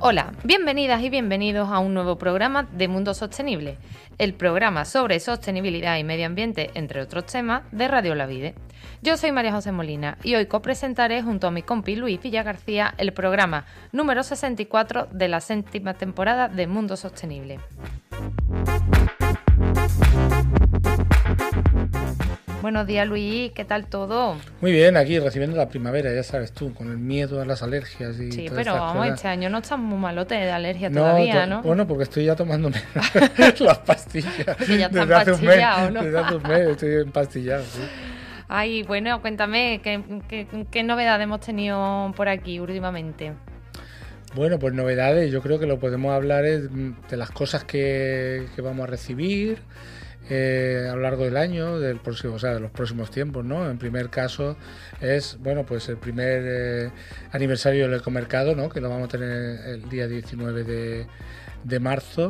Hola, bienvenidas y bienvenidos a un nuevo programa de Mundo Sostenible, el programa sobre sostenibilidad y medio ambiente, entre otros temas, de Radio La Vide. Yo soy María José Molina y hoy copresentaré junto a mi compi Luis Villagarcía el programa número 64 de la 7ª temporada de Mundo Sostenible. Buenos días, Luis, ¿qué tal todo? Muy bien, aquí recibiendo la primavera, ya sabes tú, con el miedo a las alergias y sí, todas pero estas vamos, cosas. este año no estamos muy malotes de alergia todavía, ¿no? Bueno, porque estoy ya tomándome las pastillas. Que ya está empastillado, ¿no? Desde hace un mes estoy empastillado, sí. Ay, bueno, cuéntame, ¿qué novedades hemos tenido por aquí últimamente? Bueno, pues novedades, yo creo que lo podemos hablar de las cosas que vamos a recibir a lo largo del año, del próximo, o sea, de los próximos tiempos, ¿no? En primer caso es, bueno, pues el primer aniversario del ecomercado, ¿no? Que lo vamos a tener el día 19 de marzo.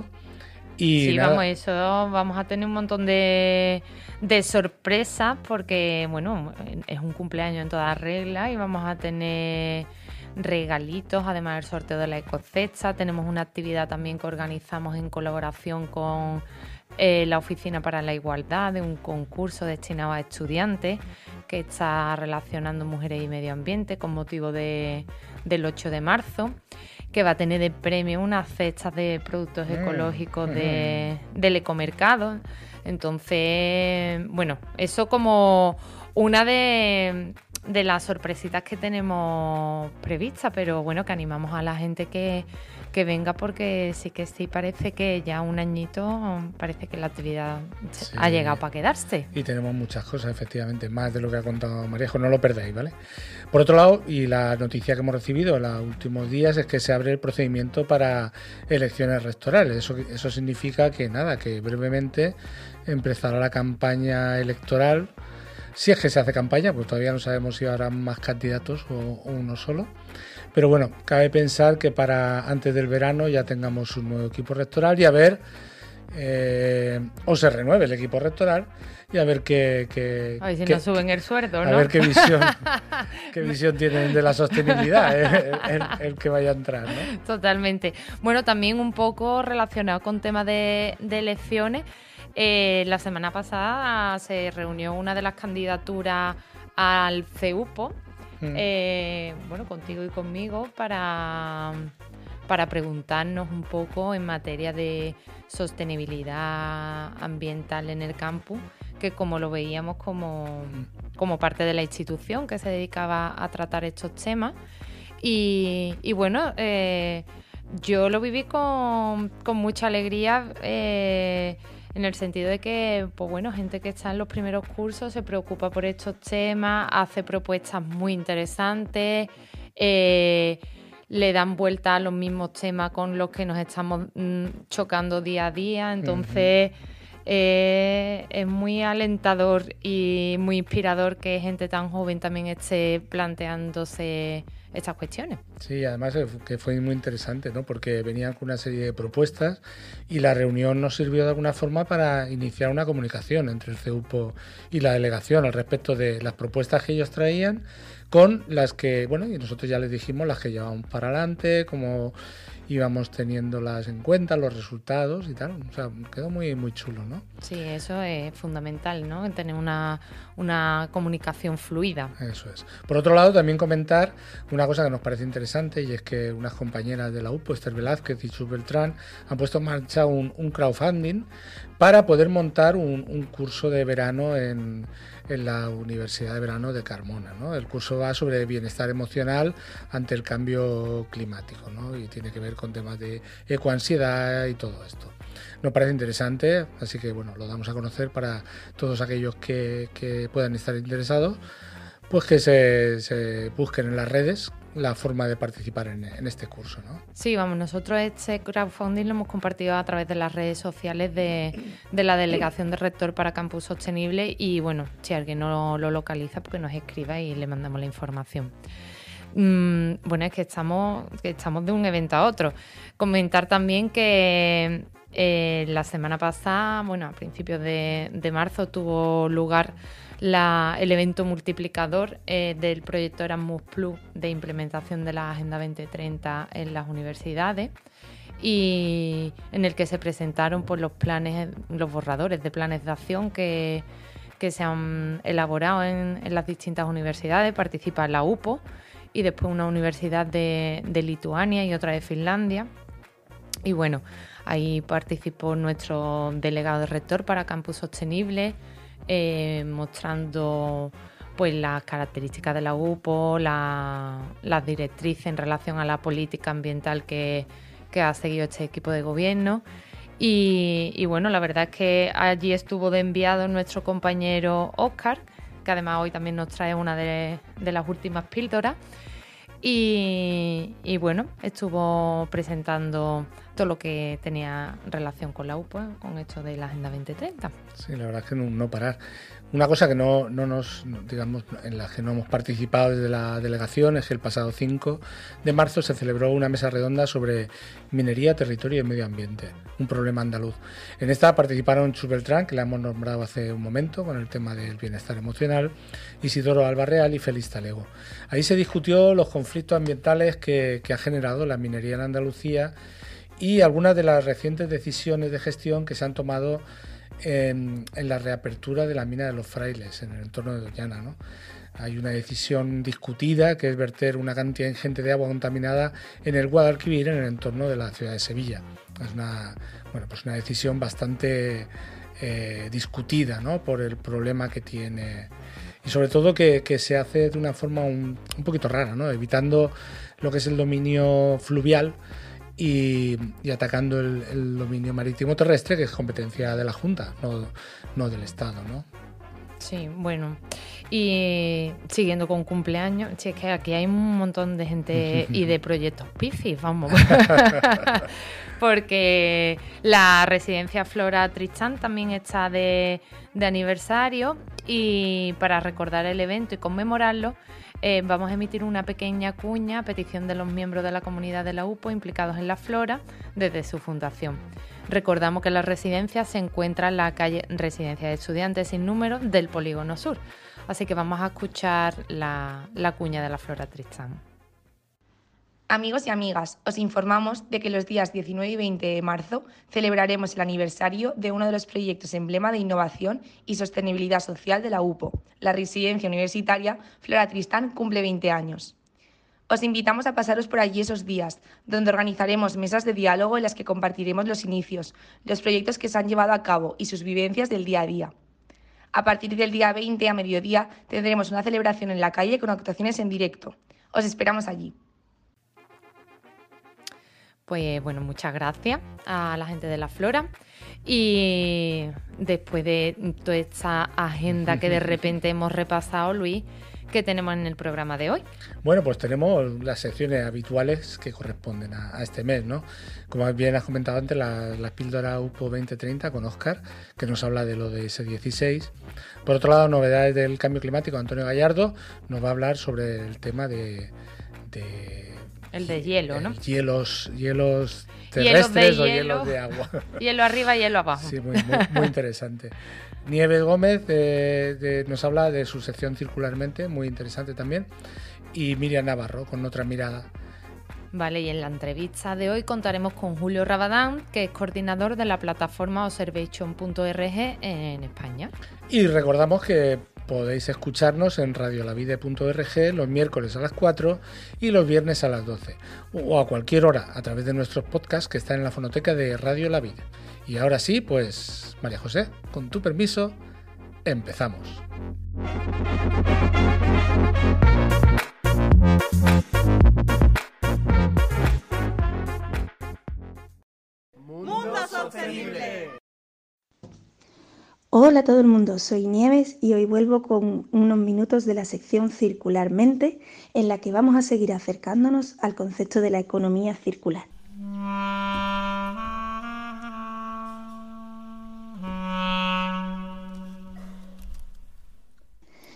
Y sí, nada, vamos a tener un montón de sorpresas porque, bueno, es un cumpleaños en toda regla y vamos a tener regalitos, además del sorteo de la ecocesta. Tenemos una actividad también que organizamos en colaboración con la Oficina para la Igualdad, de un concurso destinado a estudiantes que está relacionando mujeres y medio ambiente con motivo del 8 de marzo, que va a tener de premio unas cestas de productos ecológicos del ecomercado. Entonces, bueno, eso como una de las sorpresitas que tenemos previstas, pero bueno, que animamos a la gente que venga porque sí parece que ya un añito parece que la actividad ha llegado para quedarse. Y tenemos muchas cosas, efectivamente, más de lo que ha contado Marejo, no lo perdáis, ¿vale? Por otro lado, y la noticia que hemos recibido en los últimos días es que se abre el procedimiento para elecciones rectorales. Eso significa que nada, que brevemente empezará la campaña electoral. Si es que se hace campaña, pues todavía no sabemos si habrá más candidatos o uno solo. Pero bueno, cabe pensar que para antes del verano ya tengamos un nuevo equipo rectoral y a ver, o se renueve el equipo rectoral y a ver a ver si nos suben el sueldo, ¿no? A ver qué visión tienen de la sostenibilidad el que vaya a entrar, ¿no? Totalmente. Bueno, también un poco relacionado con temas de elecciones. La semana pasada se reunió una de las candidaturas al CEUPO, bueno, contigo y conmigo, para preguntarnos un poco en materia de sostenibilidad ambiental en el campus, que como lo veíamos como parte de la institución que se dedicaba a tratar estos temas. Y bueno, yo lo viví con mucha alegría, en el sentido de que, pues bueno, gente que está en los primeros cursos se preocupa por estos temas, hace propuestas muy interesantes, le dan vuelta a los mismos temas con los que nos estamos chocando día a día. Entonces, es muy alentador y muy inspirador que gente tan joven también esté planteándose estas cuestiones. Sí, además que fue muy interesante, ¿no? Porque venían con una serie de propuestas y la reunión nos sirvió de alguna forma para iniciar una comunicación entre el CEUPO y la delegación al respecto de las propuestas que ellos traían con las que, bueno, y nosotros ya les dijimos las que llevábamos para adelante, cómo íbamos teniéndolas en cuenta, los resultados y tal. O sea, quedó muy, muy chulo, ¿no? Sí, eso es fundamental, ¿no? Tener una comunicación fluida. Eso es. Por otro lado, también comentar una cosa que nos parece interesante, y es que unas compañeras de la UPO, Esther Velázquez y Chus Beltrán, han puesto en marcha un crowdfunding para poder montar un curso de verano en la Universidad de Verano de Carmona, ¿no? El curso va sobre bienestar emocional ante el cambio climático, ¿no? Y tiene que ver con temas de ecoansiedad y todo esto. Nos parece interesante, así que bueno, lo damos a conocer para todos aquellos que puedan estar interesados, pues que se busquen en las redes la forma de participar en este curso, ¿no? Sí, vamos, nosotros este crowdfunding lo hemos compartido a través de las redes sociales de la Delegación de Rector para Campus Sostenible y bueno, si alguien no lo localiza, pues que nos escriba y le mandamos la información. Bueno, es que estamos de un evento a otro. Comentar también que la semana pasada, bueno, a principios de marzo, tuvo lugar el evento multiplicador del proyecto Erasmus Plus de implementación de la Agenda 2030 en las universidades, y en el que se presentaron pues, los borradores de planes de acción que se han elaborado en las distintas universidades. Participa la UPO y después una universidad de Lituania y otra de Finlandia. Y bueno, ahí participó nuestro delegado de rector para Campus Sostenible, mostrando pues las características de la UPO, las directrices en relación a la política ambiental que ha seguido este equipo de gobierno. Y bueno, la verdad es que allí estuvo de enviado nuestro compañero Óscar, que además hoy también nos trae una de las últimas píldoras. Y bueno, estuvo presentando todo lo que tenía relación con la UPO, con esto de la Agenda 2030. Sí, la verdad es que no parar. Una cosa que digamos, en la que no hemos participado desde la delegación es que el pasado 5 de marzo se celebró una mesa redonda sobre minería, territorio y medio ambiente, un problema andaluz. En esta participaron Chus Beltrán, que la hemos nombrado hace un momento con el tema del bienestar emocional, Isidoro Albarreal y Félix Talego. Ahí se discutió los conflictos ambientales que ha generado la minería en Andalucía y algunas de las recientes decisiones de gestión que se han tomado en la reapertura de la mina de Los Frailes en el entorno de Doñana, ¿no? Hay una decisión discutida que es verter una cantidad ingente de agua contaminada en el Guadalquivir, en el entorno de la ciudad de Sevilla. Es una decisión bastante discutida, ¿no? Por el problema que tiene y sobre todo que se hace de una forma un poquito rara, ¿no? Evitando lo que es el dominio fluvial y atacando el dominio marítimo terrestre, que es competencia de la Junta, no del Estado, ¿no? Sí, bueno, y siguiendo con cumpleaños, sí, es que aquí hay un montón de gente y de proyectos pifis, vamos, porque la residencia Flora Tristán también está de aniversario, y para recordar el evento y conmemorarlo, vamos a emitir una pequeña cuña a petición de los miembros de la comunidad de la UPO implicados en la Flora desde su fundación. Recordamos que la residencia se encuentra en la calle Residencia de Estudiantes sin número del Polígono Sur. Así que vamos a escuchar la cuña de la Flora Tristán. Amigos y amigas, os informamos de que los días 19 y 20 de marzo celebraremos el aniversario de uno de los proyectos emblema de innovación y sostenibilidad social de la UPO. La residencia universitaria Flora Tristán cumple 20 años. Os invitamos a pasaros por allí esos días, donde organizaremos mesas de diálogo en las que compartiremos los inicios, los proyectos que se han llevado a cabo y sus vivencias del día a día. A partir del día 20 a mediodía tendremos una celebración en la calle con actuaciones en directo. Os esperamos allí. Pues bueno, muchas gracias a la gente de la Flora. Y después de toda esta agenda que de repente hemos repasado, Luis, ¿qué tenemos en el programa de hoy? Bueno, pues tenemos las secciones habituales que corresponden a este mes, ¿no? Como bien has comentado antes, la píldora UPO 2030 con Óscar, que nos habla de lo de S16. Por otro lado, novedades del cambio climático. Antonio Gallardo nos va a hablar sobre el tema de el de hielo, ¿no? Hielos terrestres o hielos de agua. Hielo arriba y hielo abajo. Sí, muy interesante. Nieves Gómez nos habla de su sección Circularmente, muy interesante también. Y Miriam Navarro, con otra mirada. Vale, y en la entrevista de hoy contaremos con Julio Rabadán, que es coordinador de la plataforma observation.org en España. Y recordamos que podéis escucharnos en radiolavide.org los miércoles a las 4 y los viernes a las 12, o a cualquier hora a través de nuestros podcasts que están en la fonoteca de Radio La Vida. Y ahora sí, pues María José, con tu permiso, empezamos. Mundo Sostenible. Hola a todo el mundo, soy Nieves y hoy vuelvo con unos minutos de la sección Circularmente, en la que vamos a seguir acercándonos al concepto de la economía circular.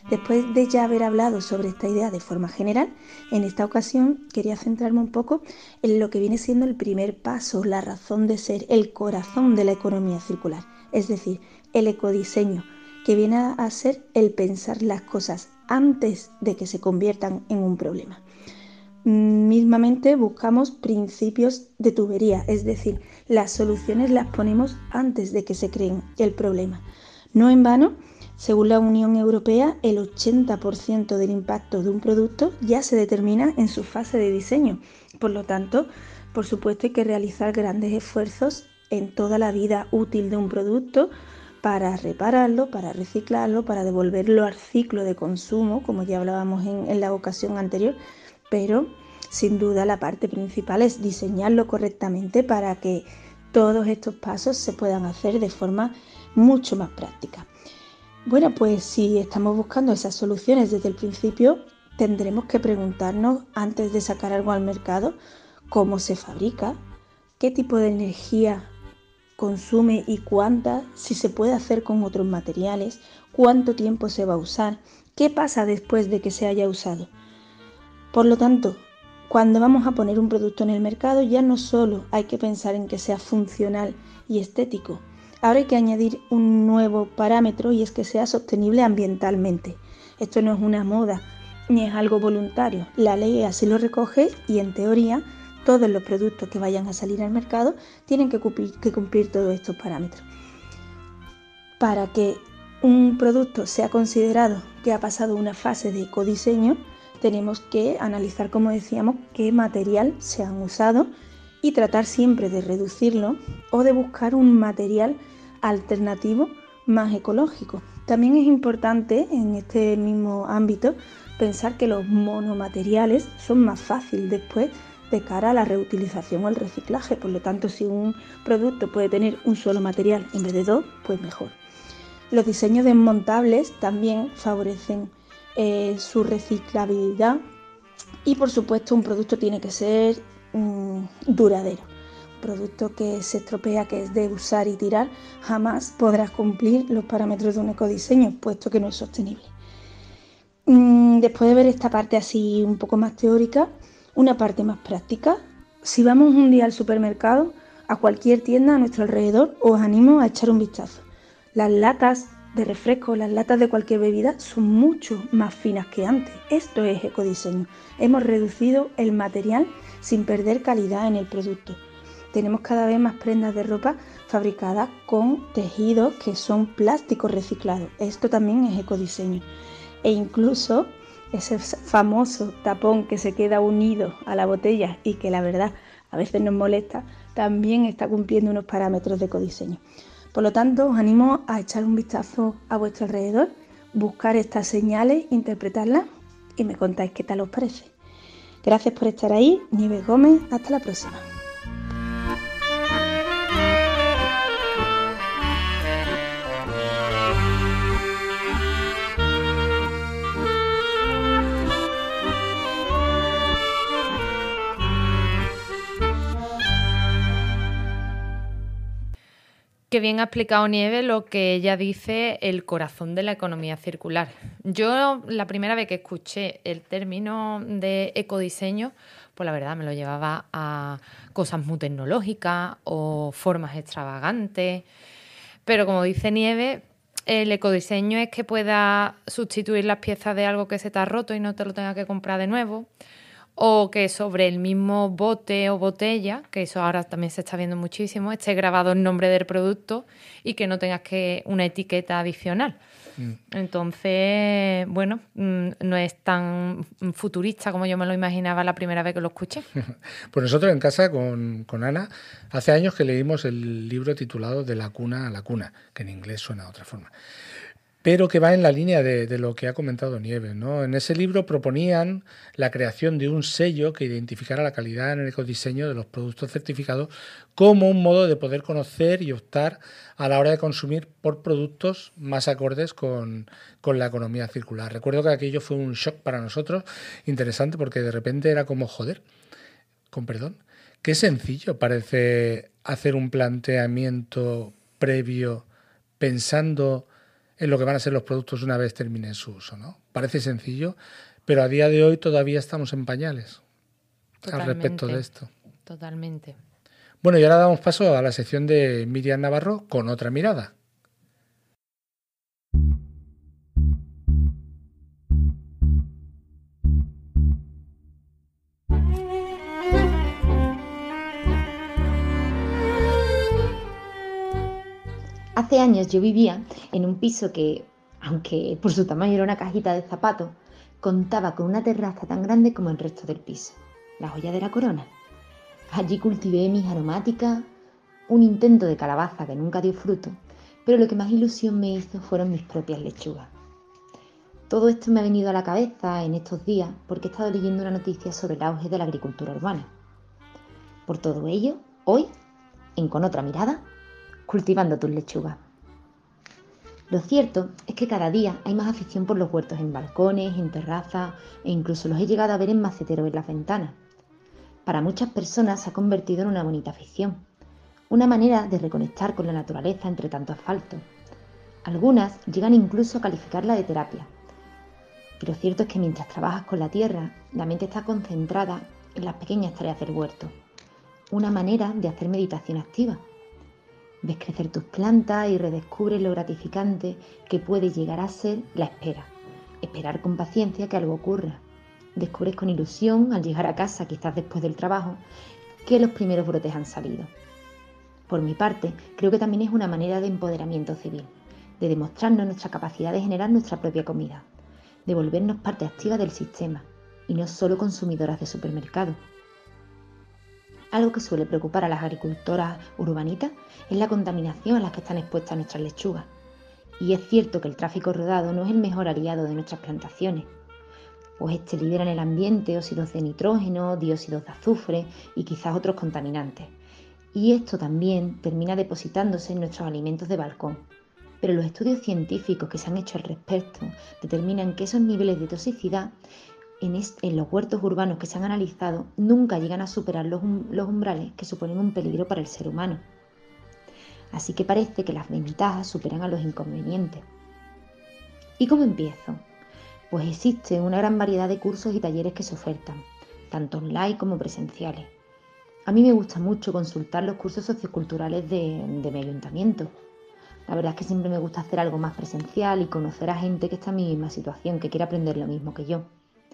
Después de ya haber hablado sobre esta idea de forma general, en esta ocasión quería centrarme un poco en lo que viene siendo el primer paso, la razón de ser, el corazón de la economía circular, es decir, el ecodiseño, que viene a ser el pensar las cosas antes de que se conviertan en un problema. Mismamente buscamos principios de tubería, es decir, las soluciones las ponemos antes de que se creen el problema. No en vano, según la Unión Europea, el 80% del impacto de un producto ya se determina en su fase de diseño. Por lo tanto, por supuesto, hay que realizar grandes esfuerzos en toda la vida útil de un producto para repararlo, para reciclarlo, para devolverlo al ciclo de consumo, como ya hablábamos en la ocasión anterior, pero sin duda la parte principal es diseñarlo correctamente para que todos estos pasos se puedan hacer de forma mucho más práctica. Bueno, pues si estamos buscando esas soluciones desde el principio, tendremos que preguntarnos antes de sacar algo al mercado cómo se fabrica, qué tipo de energía consume y cuánta, si se puede hacer con otros materiales, cuánto tiempo se va a usar, qué pasa después de que se haya usado. Por lo tanto, cuando vamos a poner un producto en el mercado ya no solo hay que pensar en que sea funcional y estético, ahora hay que añadir un nuevo parámetro y es que sea sostenible ambientalmente. Esto no es una moda ni es algo voluntario, la ley así lo recoge y en teoría todos los productos que vayan a salir al mercado tienen que cumplir todos estos parámetros. Para que un producto sea considerado que ha pasado una fase de ecodiseño, tenemos que analizar, como decíamos, qué material se han usado y tratar siempre de reducirlo o de buscar un material alternativo más ecológico. También es importante en este mismo ámbito pensar que los monomateriales son más fáciles después de cara a la reutilización o el reciclaje. Por lo tanto, si un producto puede tener un solo material en vez de dos, pues mejor. Los diseños desmontables también favorecen su reciclabilidad y por supuesto un producto tiene que ser duradero. Un producto que se estropea, que es de usar y tirar, jamás podrás cumplir los parámetros de un ecodiseño, puesto que no es sostenible. Después de ver esta parte así un poco más teórica, una parte más práctica. Si vamos un día al supermercado, a cualquier tienda a nuestro alrededor, os animo a echar un vistazo. Las latas de refresco, las latas de cualquier bebida son mucho más finas que antes. Esto es ecodiseño. Hemos reducido el material sin perder calidad en el producto. Tenemos cada vez más prendas de ropa fabricadas con tejidos que son plásticos reciclados. Esto también es ecodiseño. E incluso ese famoso tapón que se queda unido a la botella y que la verdad a veces nos molesta, también está cumpliendo unos parámetros de ecodiseño. Por lo tanto, os animo a echar un vistazo a vuestro alrededor, buscar estas señales, interpretarlas y me contáis qué tal os parece. Gracias por estar ahí, Nieves Gómez, hasta la próxima. Qué bien ha explicado Nieves lo que ella dice, el corazón de la economía circular. Yo la primera vez que escuché el término de ecodiseño, pues la verdad me lo llevaba a cosas muy tecnológicas o formas extravagantes. Pero como dice Nieves, el ecodiseño es que pueda sustituir las piezas de algo que se te ha roto y no te lo tengas que comprar de nuevo. O que sobre el mismo bote o botella, que eso ahora también se está viendo muchísimo, esté grabado el nombre del producto y que no tengas que una etiqueta adicional. Entonces, bueno, no es tan futurista como yo me lo imaginaba la primera vez que lo escuché. Pues nosotros en casa con Ana, hace años que leímos el libro titulado De la cuna a la cuna, que en inglés suena de otra forma, pero que va en la línea de lo que ha comentado Nieves, ¿no? En ese libro proponían la creación de un sello que identificara la calidad en el ecodiseño de los productos certificados como un modo de poder conocer y optar a la hora de consumir por productos más acordes con la economía circular. Recuerdo que aquello fue un shock para nosotros, interesante, porque de repente era como, joder, con perdón, qué sencillo parece hacer un planteamiento previo pensando en lo que van a ser los productos una vez terminen su uso, ¿no? Parece sencillo, pero a día de hoy todavía estamos en pañales al respecto de esto. Totalmente. Bueno, y ahora damos paso a la sección de Miriam Navarro con otra mirada. Hace años yo vivía en un piso que, aunque por su tamaño era una cajita de zapatos, contaba con una terraza tan grande como el resto del piso, la joya de la corona. Allí cultivé mis aromáticas, un intento de calabaza que nunca dio fruto, pero lo que más ilusión me hizo fueron mis propias lechugas. Todo esto me ha venido a la cabeza en estos días porque he estado leyendo una noticia sobre el auge de la agricultura urbana. Por todo ello, hoy, en Con otra mirada, cultivando tus lechugas. Lo cierto es que cada día hay más afición por los huertos en balcones, en terrazas e incluso los he llegado a ver en maceteros en las ventanas. Para muchas personas se ha convertido en una bonita afición, una manera de reconectar con la naturaleza entre tanto asfalto. Algunas llegan incluso a calificarla de terapia. Y lo cierto es que mientras trabajas con la tierra, la mente está concentrada en las pequeñas tareas del huerto. Una manera de hacer meditación activa. Ves crecer tus plantas y redescubres lo gratificante que puede llegar a ser la espera. Esperar con paciencia que algo ocurra. Descubres con ilusión, al llegar a casa, quizás después del trabajo, que los primeros brotes han salido. Por mi parte, creo que también es una manera de empoderamiento civil, de demostrarnos nuestra capacidad de generar nuestra propia comida, de volvernos parte activa del sistema y no solo consumidoras de supermercado. Algo que suele preocupar a las agricultoras urbanitas es la contaminación a la que están expuestas nuestras lechugas. Y es cierto que el tráfico rodado no es el mejor aliado de nuestras plantaciones, pues este libera en el ambiente óxidos de nitrógeno, dióxidos de azufre y quizás otros contaminantes. Y esto también termina depositándose en nuestros alimentos de balcón. Pero los estudios científicos que se han hecho al respecto determinan que esos niveles de toxicidad en los huertos urbanos que se han analizado nunca llegan a superar los umbrales que suponen un peligro para el ser humano. Así que parece que las ventajas superan a los inconvenientes. ¿Y cómo empiezo? Pues existe una gran variedad de cursos y talleres que se ofertan, tanto online como presenciales. A mí me gusta mucho consultar los cursos socioculturales de mi ayuntamiento. La verdad es que siempre me gusta hacer algo más presencial y conocer a gente que está en mi misma situación, que quiere aprender lo mismo que yo.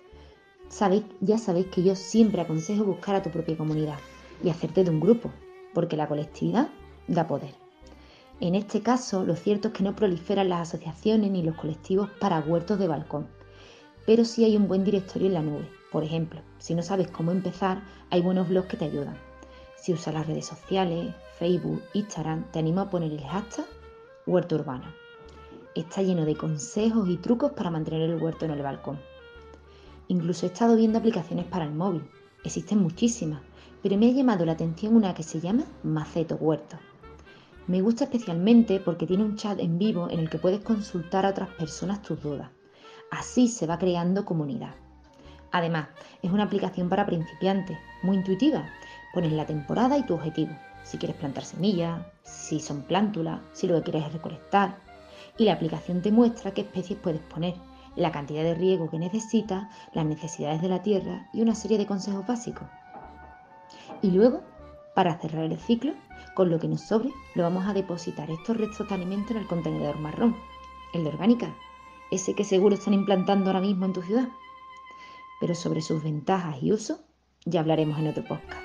Ya sabéis que yo siempre aconsejo buscar a tu propia comunidad y hacerte de un grupo, porque la colectividad da poder. En este caso, lo cierto es que no proliferan las asociaciones ni los colectivos para huertos de balcón, pero sí hay un buen directorio en la nube. Por ejemplo, si no sabes cómo empezar, hay buenos blogs que te ayudan. Si usas las redes sociales, Facebook, Instagram, te animo a poner el hashtag Huerto Urbano. Está lleno de consejos y trucos para mantener el huerto en el balcón. Incluso he estado viendo aplicaciones para el móvil. Existen muchísimas, pero me ha llamado la atención una que se llama Maceto Huerto. Me gusta especialmente porque tiene un chat en vivo en el que puedes consultar a otras personas tus dudas. Así se va creando comunidad. Además, es una aplicación para principiantes, muy intuitiva. Pones la temporada y tu objetivo. Si quieres plantar semillas, si son plántulas, si lo que quieres es recolectar. Y la aplicación te muestra qué especies puedes poner, la cantidad de riego que necesitas, las necesidades de la tierra y una serie de consejos básicos. Y luego, para cerrar el ciclo, con lo que nos sobre, lo vamos a depositar estos restos de alimento en el contenedor marrón, el de orgánica, ese que seguro están implantando ahora mismo en tu ciudad. Pero sobre sus ventajas y usos ya hablaremos en otro podcast.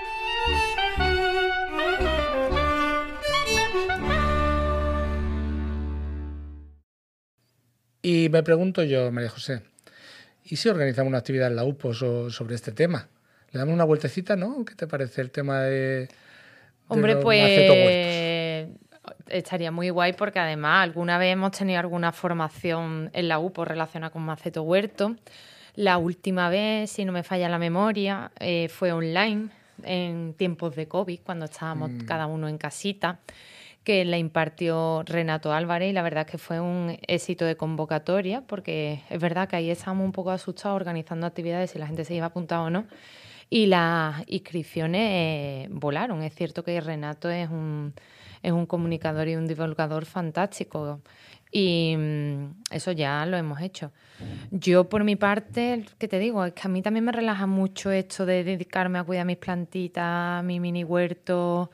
Y me pregunto yo, María José, ¿y si organizamos una actividad en la UPO sobre este tema? Le damos una vueltecita, ¿no? ¿Qué te parece el tema de Hombre, los pues macetos-huertos? estaría muy guay porque además alguna vez hemos tenido alguna formación en la UPO relacionada con maceto huerto. La última vez, si no me falla la memoria, fue online en tiempos de COVID, cuando estábamos cada uno en casita, que la impartió Renato Álvarez y la verdad es que fue un éxito de convocatoria porque es verdad que ahí estábamos un poco asustados organizando actividades si la gente se iba a apuntar o no y las inscripciones volaron. Es cierto que Renato es un es un comunicador y un divulgador fantástico. Y eso ya lo hemos hecho. Yo, por mi parte, ¿qué te digo? Es que a mí también me relaja mucho esto de dedicarme a cuidar mis plantitas, mi mini huerto.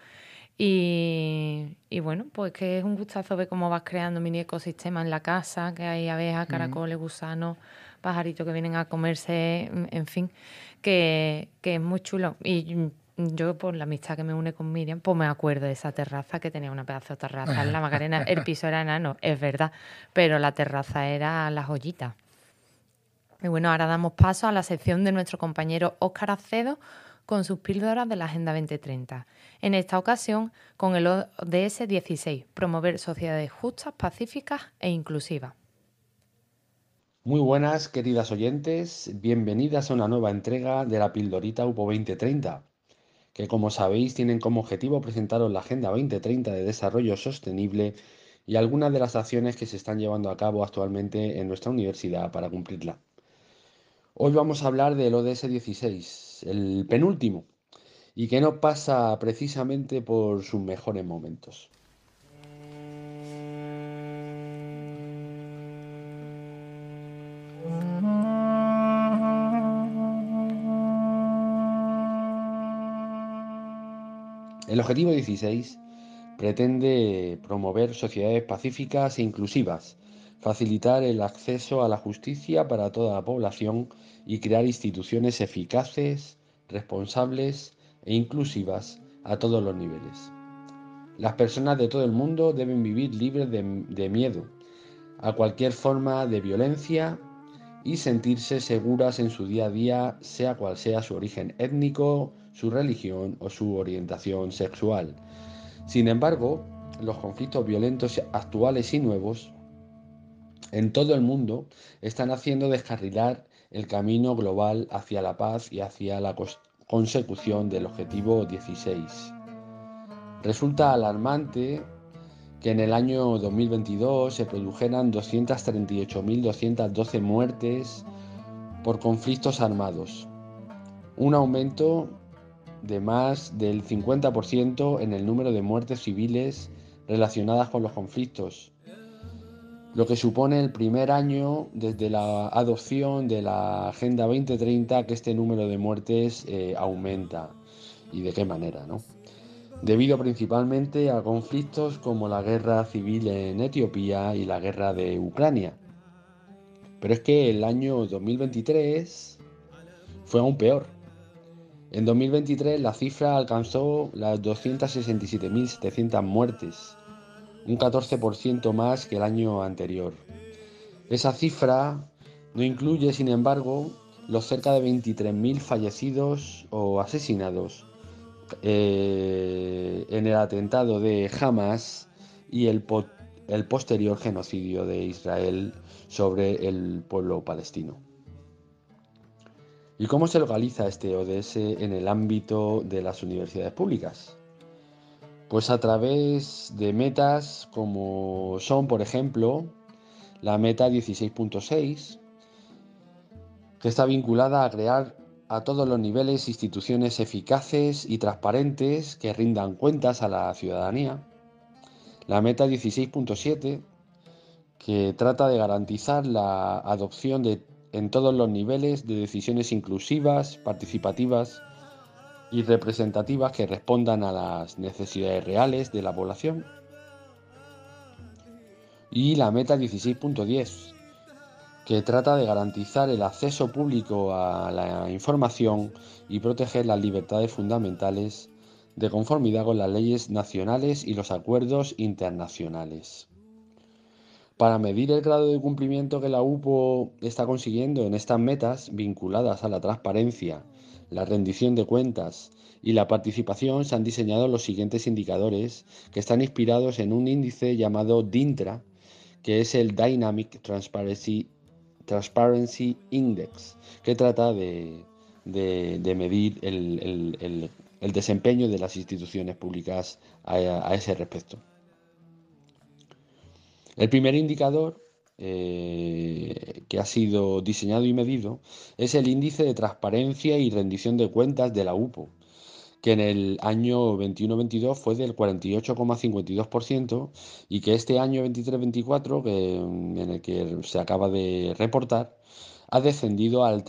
Y bueno, pues que es un gustazo ver cómo vas creando mini ecosistemas en la casa, que hay abejas, caracoles, gusanos, pajaritos que vienen a comerse, en fin, que es muy chulo. Y yo, por la amistad que me une con Miriam, pues me acuerdo de esa terraza, que tenía una pedazo de terraza en la Macarena. El piso era enano, es verdad, pero la terraza era la joyita. Y bueno, ahora damos paso a la sección de nuestro compañero Óscar Acedo con sus píldoras de la Agenda 2030. En esta ocasión, con el ODS 16, promover sociedades justas, pacíficas e inclusivas. Muy buenas, queridas oyentes, bienvenidas a una nueva entrega de la Pildorita UPO 2030, que como sabéis tienen como objetivo presentaros la Agenda 2030 de Desarrollo Sostenible y algunas de las acciones que se están llevando a cabo actualmente en nuestra universidad para cumplirla. Hoy vamos a hablar del ODS 16, el penúltimo, y que no pasa precisamente por sus mejores momentos. El objetivo 16 pretende promover sociedades pacíficas e inclusivas, facilitar el acceso a la justicia para toda la población y crear instituciones eficaces, responsables e inclusivas a todos los niveles. Las personas de todo el mundo deben vivir libres de miedo a cualquier forma de violencia y sentirse seguras en su día a día, sea cual sea su origen étnico, su religión o su orientación sexual. Sin embargo, los conflictos violentos actuales y nuevos en todo el mundo están haciendo descarrilar el camino global hacia la paz y hacia la consecución del objetivo 16. Resulta alarmante que en el año 2022 se produjeran 238.212 muertes por conflictos armados, un aumento de más del 50% en el número de muertes civiles relacionadas con los conflictos, lo que supone el primer año desde la adopción de la Agenda 2030 que este número de muertes aumenta. ¿Y de qué manera, no? Debido principalmente a conflictos como la guerra civil en Etiopía y la guerra de Ucrania. Pero es que el año 2023 fue aún peor. En 2023 la cifra alcanzó las 267.700 muertes, un 14% más que el año anterior. Esa cifra no incluye, sin embargo, los cerca de 23.000 fallecidos o asesinados en el atentado de Hamas y el posterior genocidio de Israel sobre el pueblo palestino. ¿Y cómo se localiza este ODS en el ámbito de las universidades públicas? Pues a través de metas como son, por ejemplo, la meta 16.6, que está vinculada a crear a todos los niveles instituciones eficaces y transparentes que rindan cuentas a la ciudadanía. La meta 16.7, que trata de garantizar la adopción en todos los niveles de decisiones inclusivas, participativas y representativas que respondan a las necesidades reales de la población. Y la meta 16.10, que trata de garantizar el acceso público a la información y proteger las libertades fundamentales de conformidad con las leyes nacionales y los acuerdos internacionales. Para medir el grado de cumplimiento que la UPO está consiguiendo en estas metas vinculadas a la transparencia, la rendición de cuentas y la participación, se han diseñado los siguientes indicadores que están inspirados en un índice llamado DINTRA, que es el Dynamic Transparency Index, que trata de medir el desempeño de las instituciones públicas a ese respecto. El primer indicador que ha sido diseñado y medido es el índice de transparencia y rendición de cuentas de la UPO, que en el año 21-22 fue del 48,52% y que este año 23-24, en el que se acaba de reportar, ha descendido al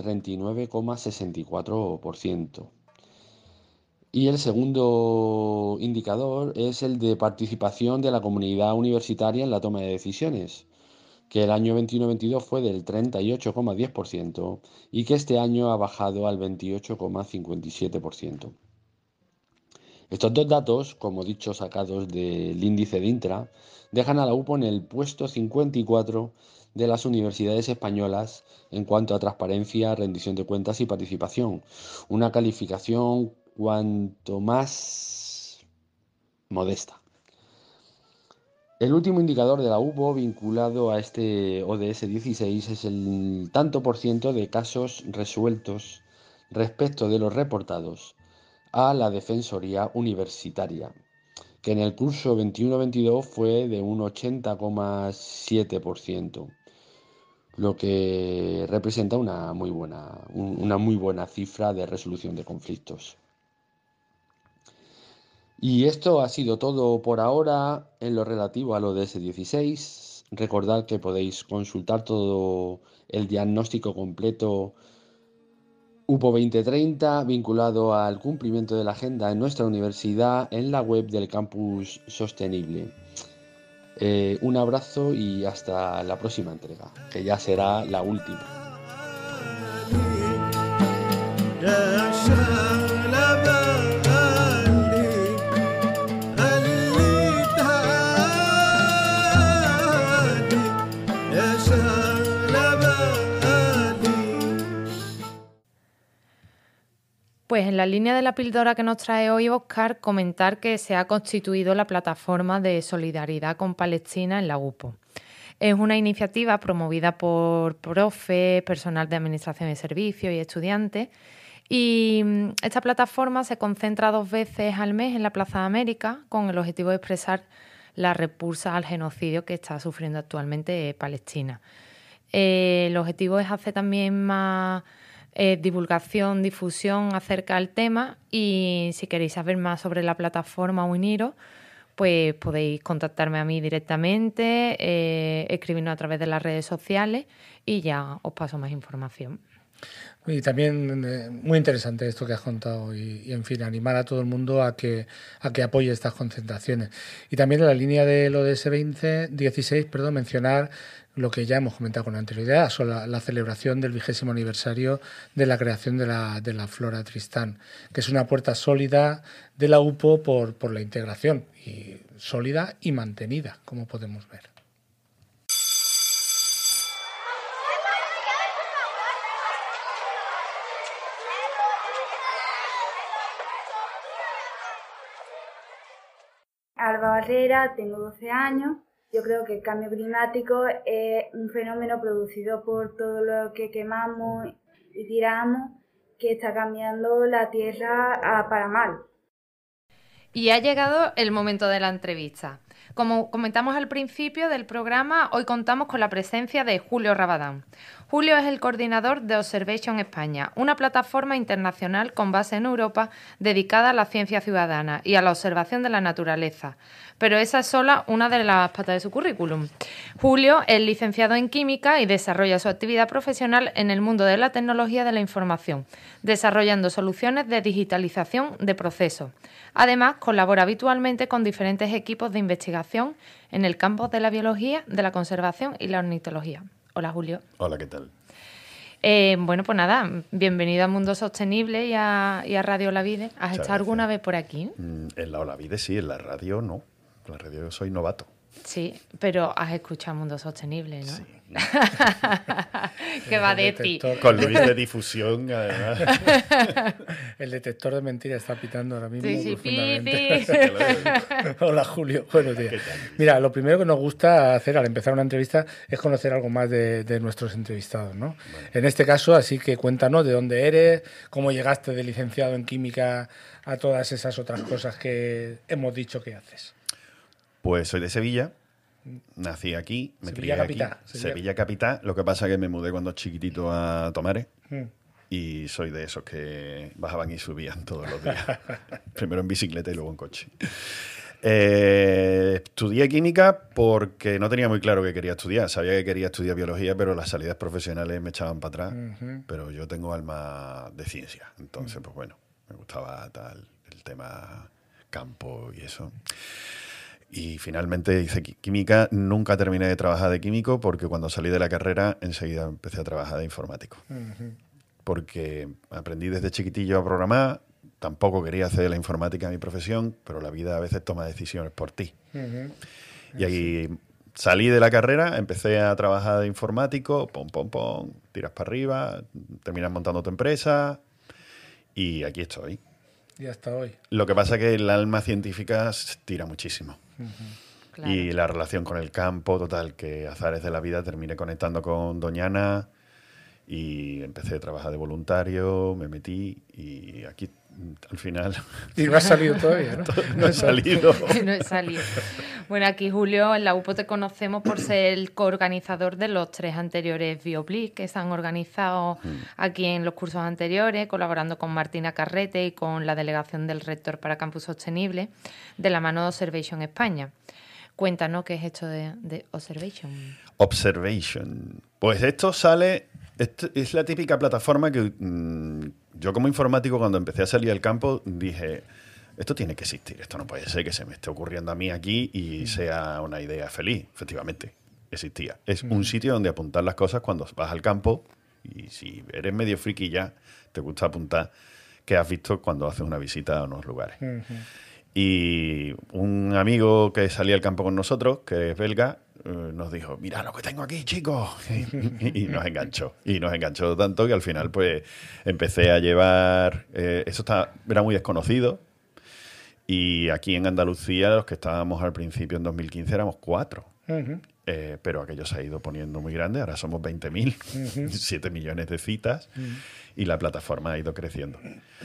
39,64%. Y el segundo indicador es el de participación de la comunidad universitaria en la toma de decisiones, que el año 21-22 fue del 38,10% y que este año ha bajado al 28,57%. Estos dos datos, como dicho, sacados del índice de Intra, dejan a la UPO en el puesto 54 de las universidades españolas en cuanto a transparencia, rendición de cuentas y participación. Una calificación cuanto más modesta. El último indicador de la UPO vinculado a este ODS 16 es el tanto por ciento de casos resueltos respecto de los reportados a la Defensoría Universitaria, que en el curso 21-22 fue de un 80,7%, lo que representa una muy buena cifra de resolución de conflictos. Y esto ha sido todo por ahora en lo relativo al ODS 16. Recordad que podéis consultar todo el diagnóstico completo UPO 2030 vinculado al cumplimiento de la agenda en nuestra universidad en la web del Campus Sostenible. Un abrazo y hasta la próxima entrega, que ya será la última. Pues en la línea de la píldora que nos trae hoy Óscar, comentar que se ha constituido la plataforma de solidaridad con Palestina en la UPO. Es una iniciativa promovida por profes, personal de administración y servicios y estudiantes. Y esta plataforma se concentra 2 veces al mes en la Plaza de América con el objetivo de expresar la repulsa al genocidio que está sufriendo actualmente Palestina. El objetivo es hacer también más divulgación, difusión acerca del tema, y si queréis saber más sobre la plataforma o uniros, pues podéis contactarme a mí directamente, escribirnos a través de las redes sociales y ya os paso más información. Y también muy interesante esto que has contado y en fin, animar a todo el mundo a que apoye estas concentraciones. Y también en la línea del ODS 16, mencionar lo que ya hemos comentado con anterioridad, sobre la celebración del 20º aniversario de la creación de la Flora Tristán, que es una puerta sólida de la UPO por la integración, y sólida y mantenida, como podemos ver. Alba Barrera, tengo 12 años. Yo creo que el cambio climático es un fenómeno producido por todo lo que quemamos y tiramos, que está cambiando la Tierra para mal. Y ha llegado el momento de la entrevista. Como comentamos al principio del programa, hoy contamos con la presencia de Julio Rabadán. Julio es el coordinador de Observation España, una plataforma internacional con base en Europa dedicada a la ciencia ciudadana y a la observación de la naturaleza. Pero esa es solo una de las patas de su currículum. Julio es licenciado en Química y desarrolla su actividad profesional en el mundo de la tecnología de la información, desarrollando soluciones de digitalización de procesos. Además, colabora habitualmente con diferentes equipos de investigación en el campo de la biología, de la conservación y la ornitología. Hola, Julio. Hola, ¿qué tal? Bueno, pues nada, bienvenido a Mundo Sostenible y a Radio Olavide. ¿Has estado alguna vez por aquí? En la Olavide sí, en la radio no. En la radio soy novato. Sí, pero has escuchado Mundo Sostenible, ¿no? Sí. Que va de ti. Con Luis de difusión, además. El detector de mentiras está pitando ahora mismo Sí, profundamente. Hola, Julio. Buenos días. Mira, lo primero que nos gusta hacer al empezar una entrevista es conocer algo más de nuestros entrevistados, ¿no? Bueno. En este caso, así que cuéntanos de dónde eres, cómo llegaste de licenciado en Química a todas esas otras cosas que hemos dicho que haces. Pues soy de Sevilla. Nací aquí, me crié aquí. Sevilla capital. Lo que pasa es que me mudé cuando chiquitito a Tomares. y soy de esos que bajaban y subían todos los días. Primero en bicicleta y luego en coche. Estudié química porque no tenía muy claro qué quería estudiar. Sabía que quería estudiar biología, pero las salidas profesionales me echaban para atrás. Pero yo tengo alma de ciencia. Entonces, pues bueno, me gustaba tal el tema campo y eso. Y finalmente hice química. Nunca terminé de trabajar de químico porque cuando salí de la carrera enseguida empecé a trabajar de informático. Porque aprendí desde chiquitillo a programar. Tampoco quería hacer la informática mi profesión, pero la vida a veces toma decisiones por ti. Y ahí salí de la carrera, empecé a trabajar de informático, tiras para arriba, terminas montando tu empresa y aquí estoy. Y hasta hoy. Lo que pasa es que el alma científica tira muchísimo. Claro. Y la relación con el campo, total, que azares de la vida, terminé conectando con Doñana y empecé a trabajar de voluntario, me metí y aquí al final... Y no ha salido todavía, ¿no? No he salido. No he salido. Bueno, aquí, Julio, en la UPO te conocemos por ser el coorganizador de los 3 anteriores BioBlitz que se han organizado aquí en los cursos anteriores, colaborando con Martina Carrete y con la delegación del rector para Campus Sostenible, de la mano de Observation España. Cuéntanos qué es esto de Observation. Observation. Pues esto sale... es la típica plataforma que yo como informático cuando empecé a salir al campo dije, esto tiene que existir, esto no puede ser que se me esté ocurriendo a mí aquí y sea una idea feliz. Efectivamente, existía. Es un sitio donde apuntar las cosas cuando vas al campo y si eres medio friki ya, te gusta apuntar qué has visto cuando haces una visita a unos lugares. Y un amigo que salía al campo con nosotros, que es belga, nos dijo, mira lo que tengo aquí, chicos. Y nos enganchó. Y nos enganchó tanto que al final pues empecé a llevar... eso era muy desconocido. Y aquí en Andalucía, los que estábamos al principio en 2015 éramos 4. Pero aquello se ha ido poniendo muy grande. Ahora somos 20.000, 7 millones de citas. Y la plataforma ha ido creciendo.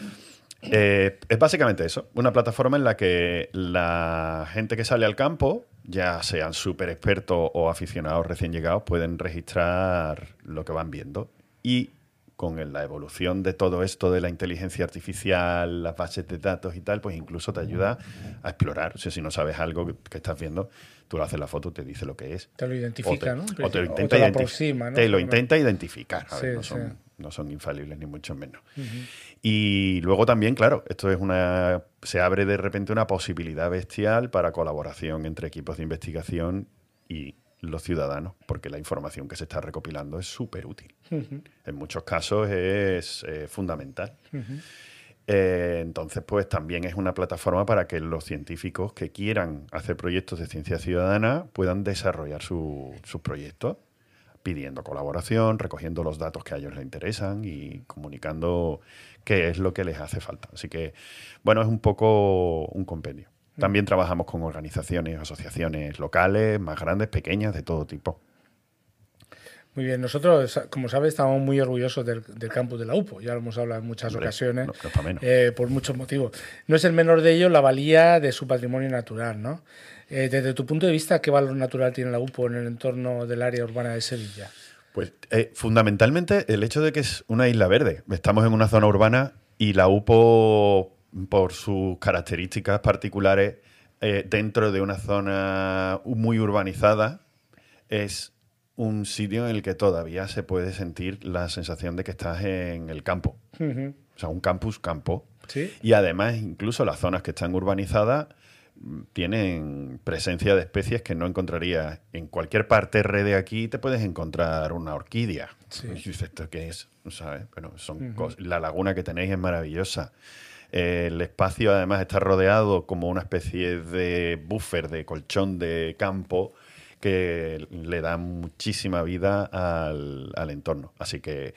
Es básicamente eso, una plataforma en la que la gente que sale al campo, ya sean súper expertos o aficionados recién llegados, pueden registrar lo que van viendo. Y con la evolución de todo esto de la inteligencia artificial, las bases de datos y tal, pues incluso te ayuda a explorar. O sea, si no sabes algo que estás viendo, tú le haces la foto, te dice lo que es. Te lo identifica, ¿no? O te lo intenta te lo aproxima, ¿no? Te lo intenta identificar. A ver, Sí, no son infalibles ni mucho menos. Y luego también, claro, esto es se abre de repente una posibilidad bestial para colaboración entre equipos de investigación y los ciudadanos, porque la información que se está recopilando es súper útil. En muchos casos es fundamental. Entonces, pues también es una plataforma para que los científicos que quieran hacer proyectos de ciencia ciudadana puedan desarrollar sus proyectos, pidiendo colaboración, recogiendo los datos que a ellos les interesan y comunicando qué es lo que les hace falta. Así que, bueno, es un poco un compendio. También trabajamos con organizaciones, asociaciones locales, más grandes, pequeñas, de todo tipo. Muy bien, nosotros, como sabes, estamos muy orgullosos del campus de la UPO. Ya lo hemos hablado en muchas ocasiones, por muchos motivos. No es el menor de ellos la valía de su patrimonio natural, ¿no? Desde tu punto de vista, ¿qué valor natural tiene la UPO en el entorno del área urbana de Sevilla? Pues fundamentalmente el hecho de que es una isla verde. Estamos en una zona urbana y la UPO, por sus características particulares, dentro de una zona muy urbanizada, es un sitio en el que todavía se puede sentir la sensación de que estás en el campo. O sea, un campus campo. ¿Sí? Y además, incluso las zonas que están urbanizadas tienen presencia de especies que no encontrarías en cualquier parte de aquí. Te puedes encontrar una orquídea. Sí. Y dices, ¿esto qué es? ¿Sabes? Bueno, son la laguna que tenéis es maravillosa. El espacio además está rodeado como una especie de buffer, de colchón de campo que le da muchísima vida al entorno. Así que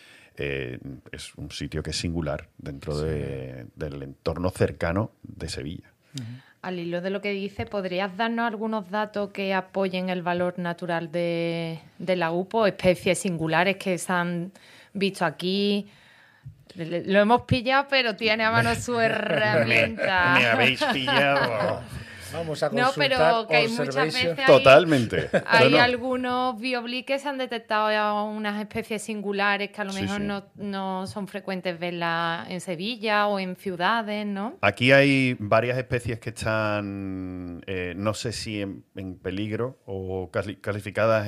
es un sitio que es singular dentro del entorno cercano de Sevilla. Al hilo de lo que dice, ¿podrías darnos algunos datos que apoyen el valor natural de la UPO? Especies singulares que se han visto aquí. Lo hemos pillado, pero tiene a mano su herramienta. Me habéis pillado. Vamos a No, consultar pero que hay muchas Observation. veces Totalmente. hay No, no. algunos biobliques que se han detectado unas especies singulares que a lo Sí, mejor sí. no son frecuentes verlas en Sevilla o en ciudades, ¿no? Aquí hay varias especies que están, no sé si en peligro o calificadas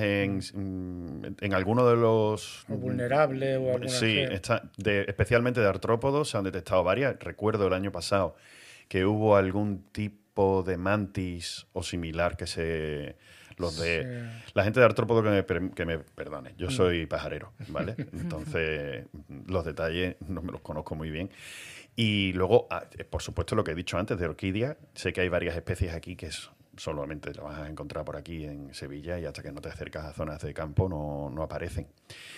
en alguno de los... O vulnerable o alguna Sí, que- especialmente de artrópodos se han detectado varias. Recuerdo el año pasado que hubo algún tipo de mantis o similar que se... Los de... La gente de artrópodo que me perdone, yo soy pajarero, ¿vale? Entonces, los detalles no me los conozco muy bien. Y luego, por supuesto, lo que he dicho antes de orquídea, sé que hay varias especies aquí que solamente las vas a encontrar por aquí en Sevilla y hasta que no te acercas a zonas de campo no aparecen.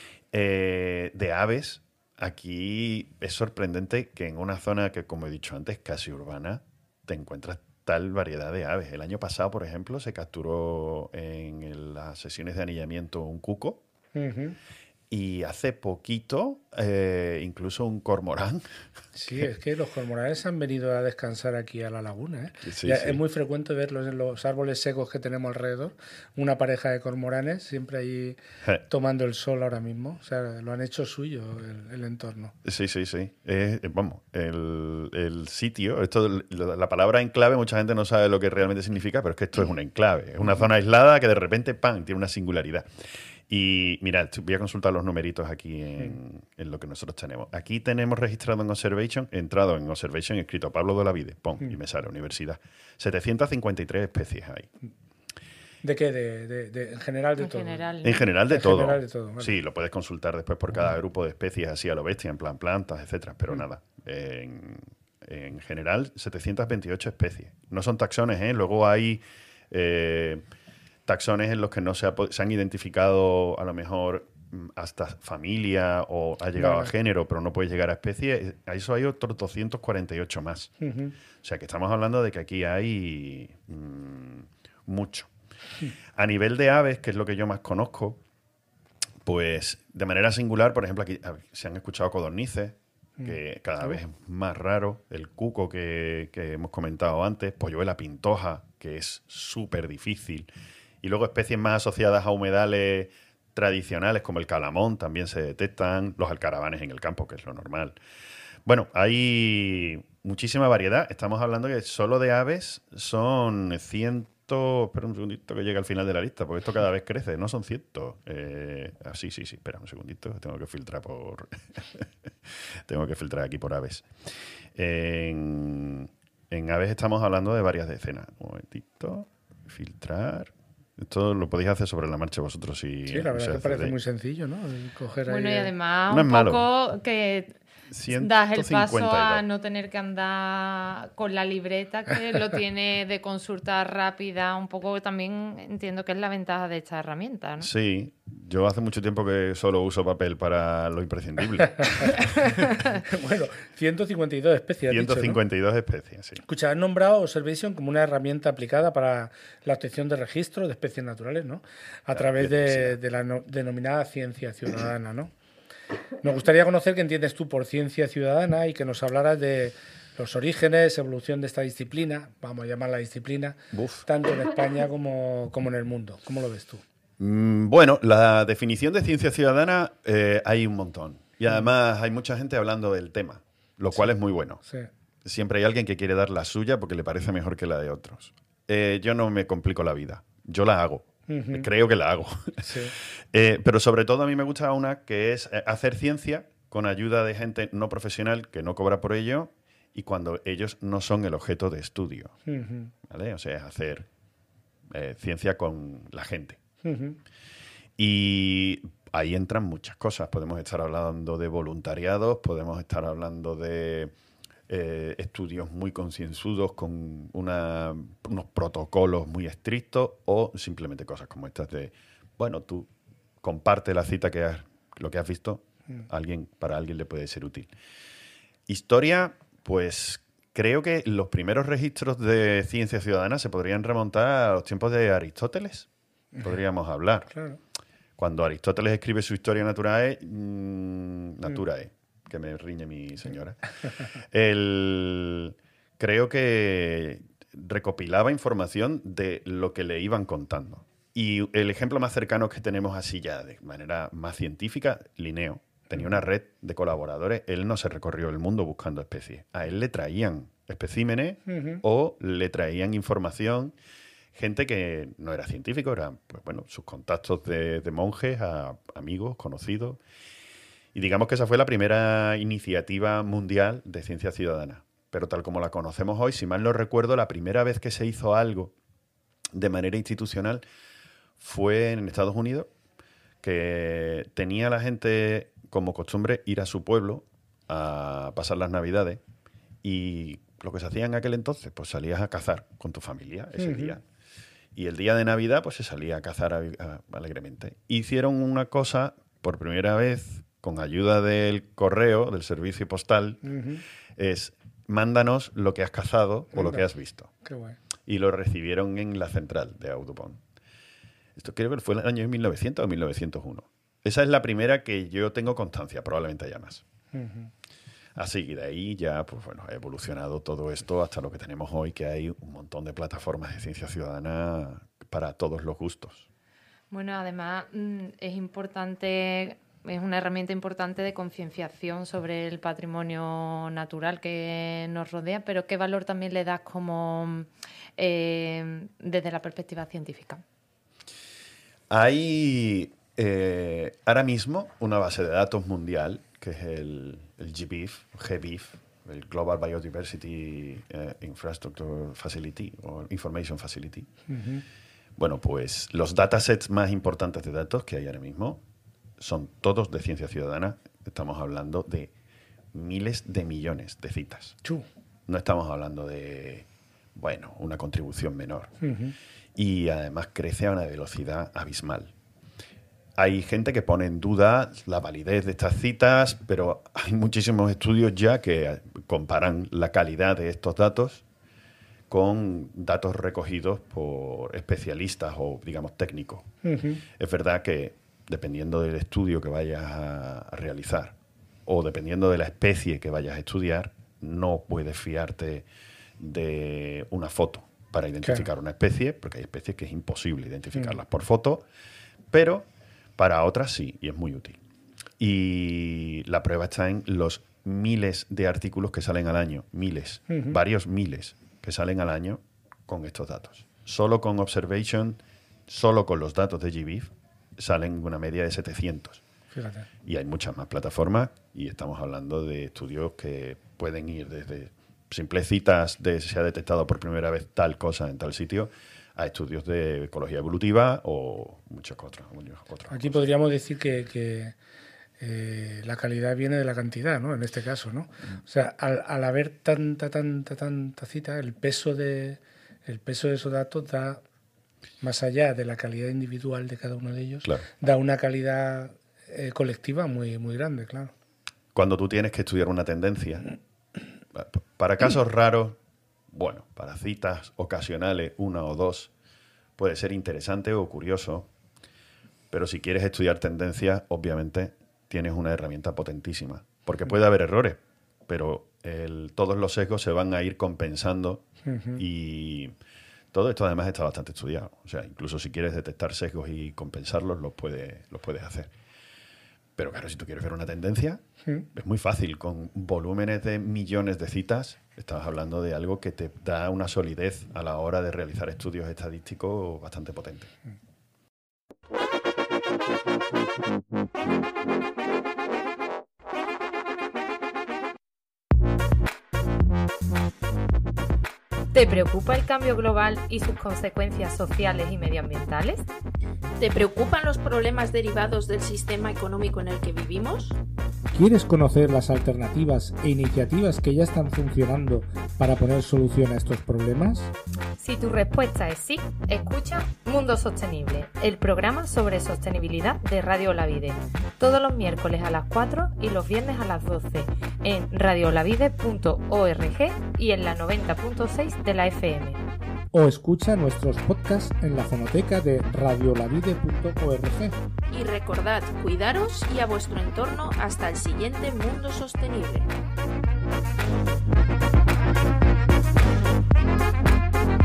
De aves, aquí es sorprendente que en una zona que, como he dicho antes, casi urbana, te encuentras tal variedad de aves. El año pasado, por ejemplo, se capturó en las sesiones de anillamiento un cuco. Ujú. Y hace poquito, incluso un cormorán. Sí, es que los cormoranes han venido a descansar aquí a la laguna, ¿eh? Sí, Ya sí. es muy frecuente verlos en los árboles secos que tenemos alrededor. Una pareja de cormoranes siempre ahí tomando el sol ahora mismo. O sea, lo han hecho suyo el entorno. Sí, sí, sí. Vamos, el sitio, la palabra enclave, mucha gente no sabe lo que realmente significa, pero es que esto es un enclave. Es una zona aislada que de repente, ¡pam!, tiene una singularidad. Y mira, voy a consultar los numeritos aquí en lo que nosotros tenemos. Aquí tenemos registrado en Observation, entrado en Observation, escrito Pablo de la Vide, pum, y me sale universidad. 753 especies hay. ¿De qué? En general de En todo. general. En general de En todo. general de todo, vale. Sí, lo puedes consultar después por cada grupo de especies así a lo bestia, en plan plantas, etcétera, pero nada. En general, 728 especies. No son taxones, ¿eh? Luego hay taxones en los que no se han identificado a lo mejor hasta familia o ha llegado Vale. a género, pero no puede llegar a especie. A eso hay otros 248 más. Ujú. O sea que estamos hablando de que aquí hay mucho. A nivel de aves, que es lo que yo más conozco, pues de manera singular, por ejemplo, aquí se han escuchado codornices, que cada vez es más raro. El cuco que hemos comentado antes, polluela pintoja, que es súper difícil. Y luego especies más asociadas a humedales tradicionales, como el calamón, también se detectan. Los alcaravanes en el campo, que es lo normal. Bueno, hay muchísima variedad. Estamos hablando que solo de aves son 100... Espera un segundito que llegue al final de la lista, porque esto cada vez crece. No son 100. Sí. Espera un segundito. Tengo que filtrar tengo que filtrar aquí por aves. En aves estamos hablando de varias decenas. Un momentito. Filtrar. Esto lo podéis hacer sobre la marcha vosotros. Si Sí, la verdad si es que parece accedéis. muy sencillo, ¿no? El coger Bueno, ahí y además No es un malo. poco que das el paso 152. a no tener que andar con la libreta, que lo tiene de consulta rápida. Un poco también entiendo que es la ventaja de esta herramienta, ¿no? Sí, yo hace mucho tiempo que solo uso papel para lo imprescindible. Bueno, 152 especies. has dicho, ¿no? 152 especies, sí. Escucha, has nombrado Observation como una herramienta aplicada para la obtención de registros de especies naturales, ¿no? A través de la denominada ciencia ciudadana, ¿no? Nos gustaría conocer qué entiendes tú por ciencia ciudadana y que nos hablaras de los orígenes, evolución de esta disciplina, vamos a llamarla disciplina, Buf. tanto en España como en el mundo. ¿Cómo lo ves tú? Bueno, la definición de ciencia ciudadana hay un montón. Y además hay mucha gente hablando del tema, lo cual es muy bueno. Sí. Siempre hay alguien que quiere dar la suya porque le parece mejor que la de otros. Yo no me complico la vida, yo la hago. Ujú. Creo que la hago. Sí. Pero sobre todo a mí me gusta una que es hacer ciencia con ayuda de gente no profesional que no cobra por ello y cuando ellos no son el objeto de estudio. Ujú. ¿Vale? O sea, es hacer ciencia con la gente. Ujú. Y ahí entran muchas cosas. Podemos estar hablando de voluntariados, podemos estar hablando de estudios muy concienzudos con unos protocolos muy estrictos o simplemente cosas como estas de, bueno, tú comparte la cita lo que has visto, para alguien le puede ser útil. Historia, pues creo que los primeros registros de ciencia ciudadana se podrían remontar a los tiempos de Aristóteles. Podríamos hablar. Claro. Cuando Aristóteles escribe su Historia Naturae, Naturae, que me riñe mi señora, creo que recopilaba información de lo que le iban contando. Y el ejemplo más cercano que tenemos así ya de manera más científica, Linneo. Tenía una red de colaboradores. Él no se recorrió el mundo buscando especies. A él le traían especímenes o le traían información. Gente que no era científico, eran pues, bueno, sus contactos de monjes, a amigos, conocidos. Y digamos que esa fue la primera iniciativa mundial de ciencia ciudadana. Pero tal como la conocemos hoy, si mal no recuerdo, la primera vez que se hizo algo de manera institucional fue en Estados Unidos, que tenía la gente como costumbre ir a su pueblo a pasar las Navidades, y lo que se hacía en aquel entonces, pues salías a cazar con tu familia ese día. Y el día de Navidad pues se salía a cazar alegremente. Hicieron una cosa por primera vez con ayuda del correo, del servicio postal, es mándanos lo que has cazado o lo que has visto. Qué guay. Y lo recibieron en la central de Audubon. Esto creo que fue el año 1900 o 1901. Esa es la primera que yo tengo constancia, probablemente haya más. Así que de ahí ya pues bueno, ha evolucionado todo esto hasta lo que tenemos hoy, que hay un montón de plataformas de ciencia ciudadana para todos los gustos. Bueno, además es importante, es una herramienta importante de concienciación sobre el patrimonio natural que nos rodea, pero ¿qué valor también le das como desde la perspectiva científica? Hay ahora mismo una base de datos mundial, que es el GBIF, el Global Biodiversity Infrastructure Facility o Information Facility. Bueno, pues los datasets más importantes de datos que hay ahora mismo son todos de ciencia ciudadana. Estamos hablando de miles de millones de citas. No estamos hablando de, bueno, una contribución menor. Y además crece a una velocidad abismal. Hay gente que pone en duda la validez de estas citas, pero hay muchísimos estudios ya que comparan la calidad de estos datos con datos recogidos por especialistas o, digamos, técnicos. Es verdad que dependiendo del estudio que vayas a realizar o dependiendo de la especie que vayas a estudiar, no puedes fiarte de una foto para identificar una especie, porque hay especies que es imposible identificarlas por foto, pero para otras sí, y es muy útil. Y la prueba está en los miles de artículos que salen al año, varios miles que salen al año con estos datos. Solo con Observation, solo con los datos de GBIF, salen una media de 700. Fíjate. Y hay muchas más plataformas y estamos hablando de estudios que pueden ir desde simples citas de se ha detectado por primera vez tal cosa en tal sitio a estudios de ecología evolutiva o muchos otros. Aquí podríamos decir que la calidad viene de la cantidad, ¿no? En este caso, ¿no? O sea, al haber tanta cita, el peso de esos datos da, más allá de la calidad individual de cada uno de ellos, claro, da una calidad colectiva muy, muy grande, claro. Cuando tú tienes que estudiar una tendencia, para casos raros, bueno, para citas ocasionales, una o dos, puede ser interesante o curioso, pero si quieres estudiar tendencias, obviamente tienes una herramienta potentísima, porque puede haber errores, pero todos los sesgos se van a ir compensando y todo esto además está bastante estudiado. O sea, incluso si quieres detectar sesgos y compensarlos, los puedes hacer. Pero claro, si tú quieres ver una tendencia, es muy fácil. Con volúmenes de millones de citas, estás hablando de algo que te da una solidez a la hora de realizar estudios estadísticos bastante potentes. ¿Te preocupa el cambio global y sus consecuencias sociales y medioambientales? ¿Te preocupan los problemas derivados del sistema económico en el que vivimos? ¿Quieres conocer las alternativas e iniciativas que ya están funcionando para poner solución a estos problemas? Si tu respuesta es sí, escucha Mundo Sostenible, el programa sobre sostenibilidad de Radio Olavide, todos los miércoles a las 4 y los viernes a las 12 en radioolavide.org y en la 90.6 de la FM. O escucha nuestros podcasts en la fonoteca de radioolavide.org. Y recordad, cuidaros y a vuestro entorno hasta el siguiente Mundo Sostenible.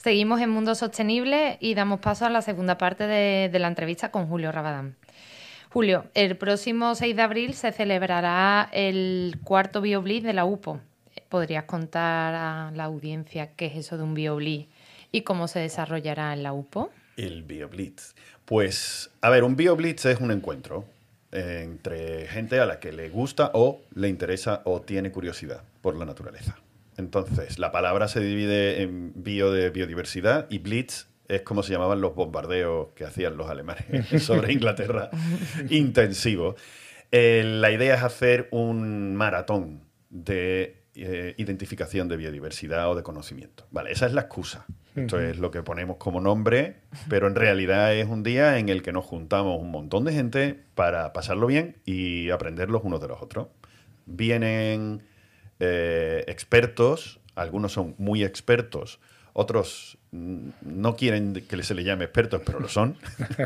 Seguimos en Mundo Sostenible y damos paso a la segunda parte de la entrevista con Julio Rabadán. Julio, el próximo 6 de abril se celebrará el cuarto BioBlitz de la UPO. ¿Podrías contar a la audiencia qué es eso de un BioBlitz y cómo se desarrollará en la UPO? El BioBlitz. Pues, a ver, un BioBlitz es un encuentro entre gente a la que le gusta o le interesa o tiene curiosidad por la naturaleza. Entonces, la palabra se divide en bio de biodiversidad y blitz es como se llamaban los bombardeos que hacían los alemanes sobre Inglaterra, intensivo. La idea es hacer un maratón de identificación de biodiversidad o de conocimiento. Vale, esa es la excusa. Esto es lo que ponemos como nombre, pero en realidad es un día en el que nos juntamos un montón de gente para pasarlo bien y aprender los unos de los otros. Vienen expertos, algunos son muy expertos, otros no quieren que se les llame expertos, pero lo son,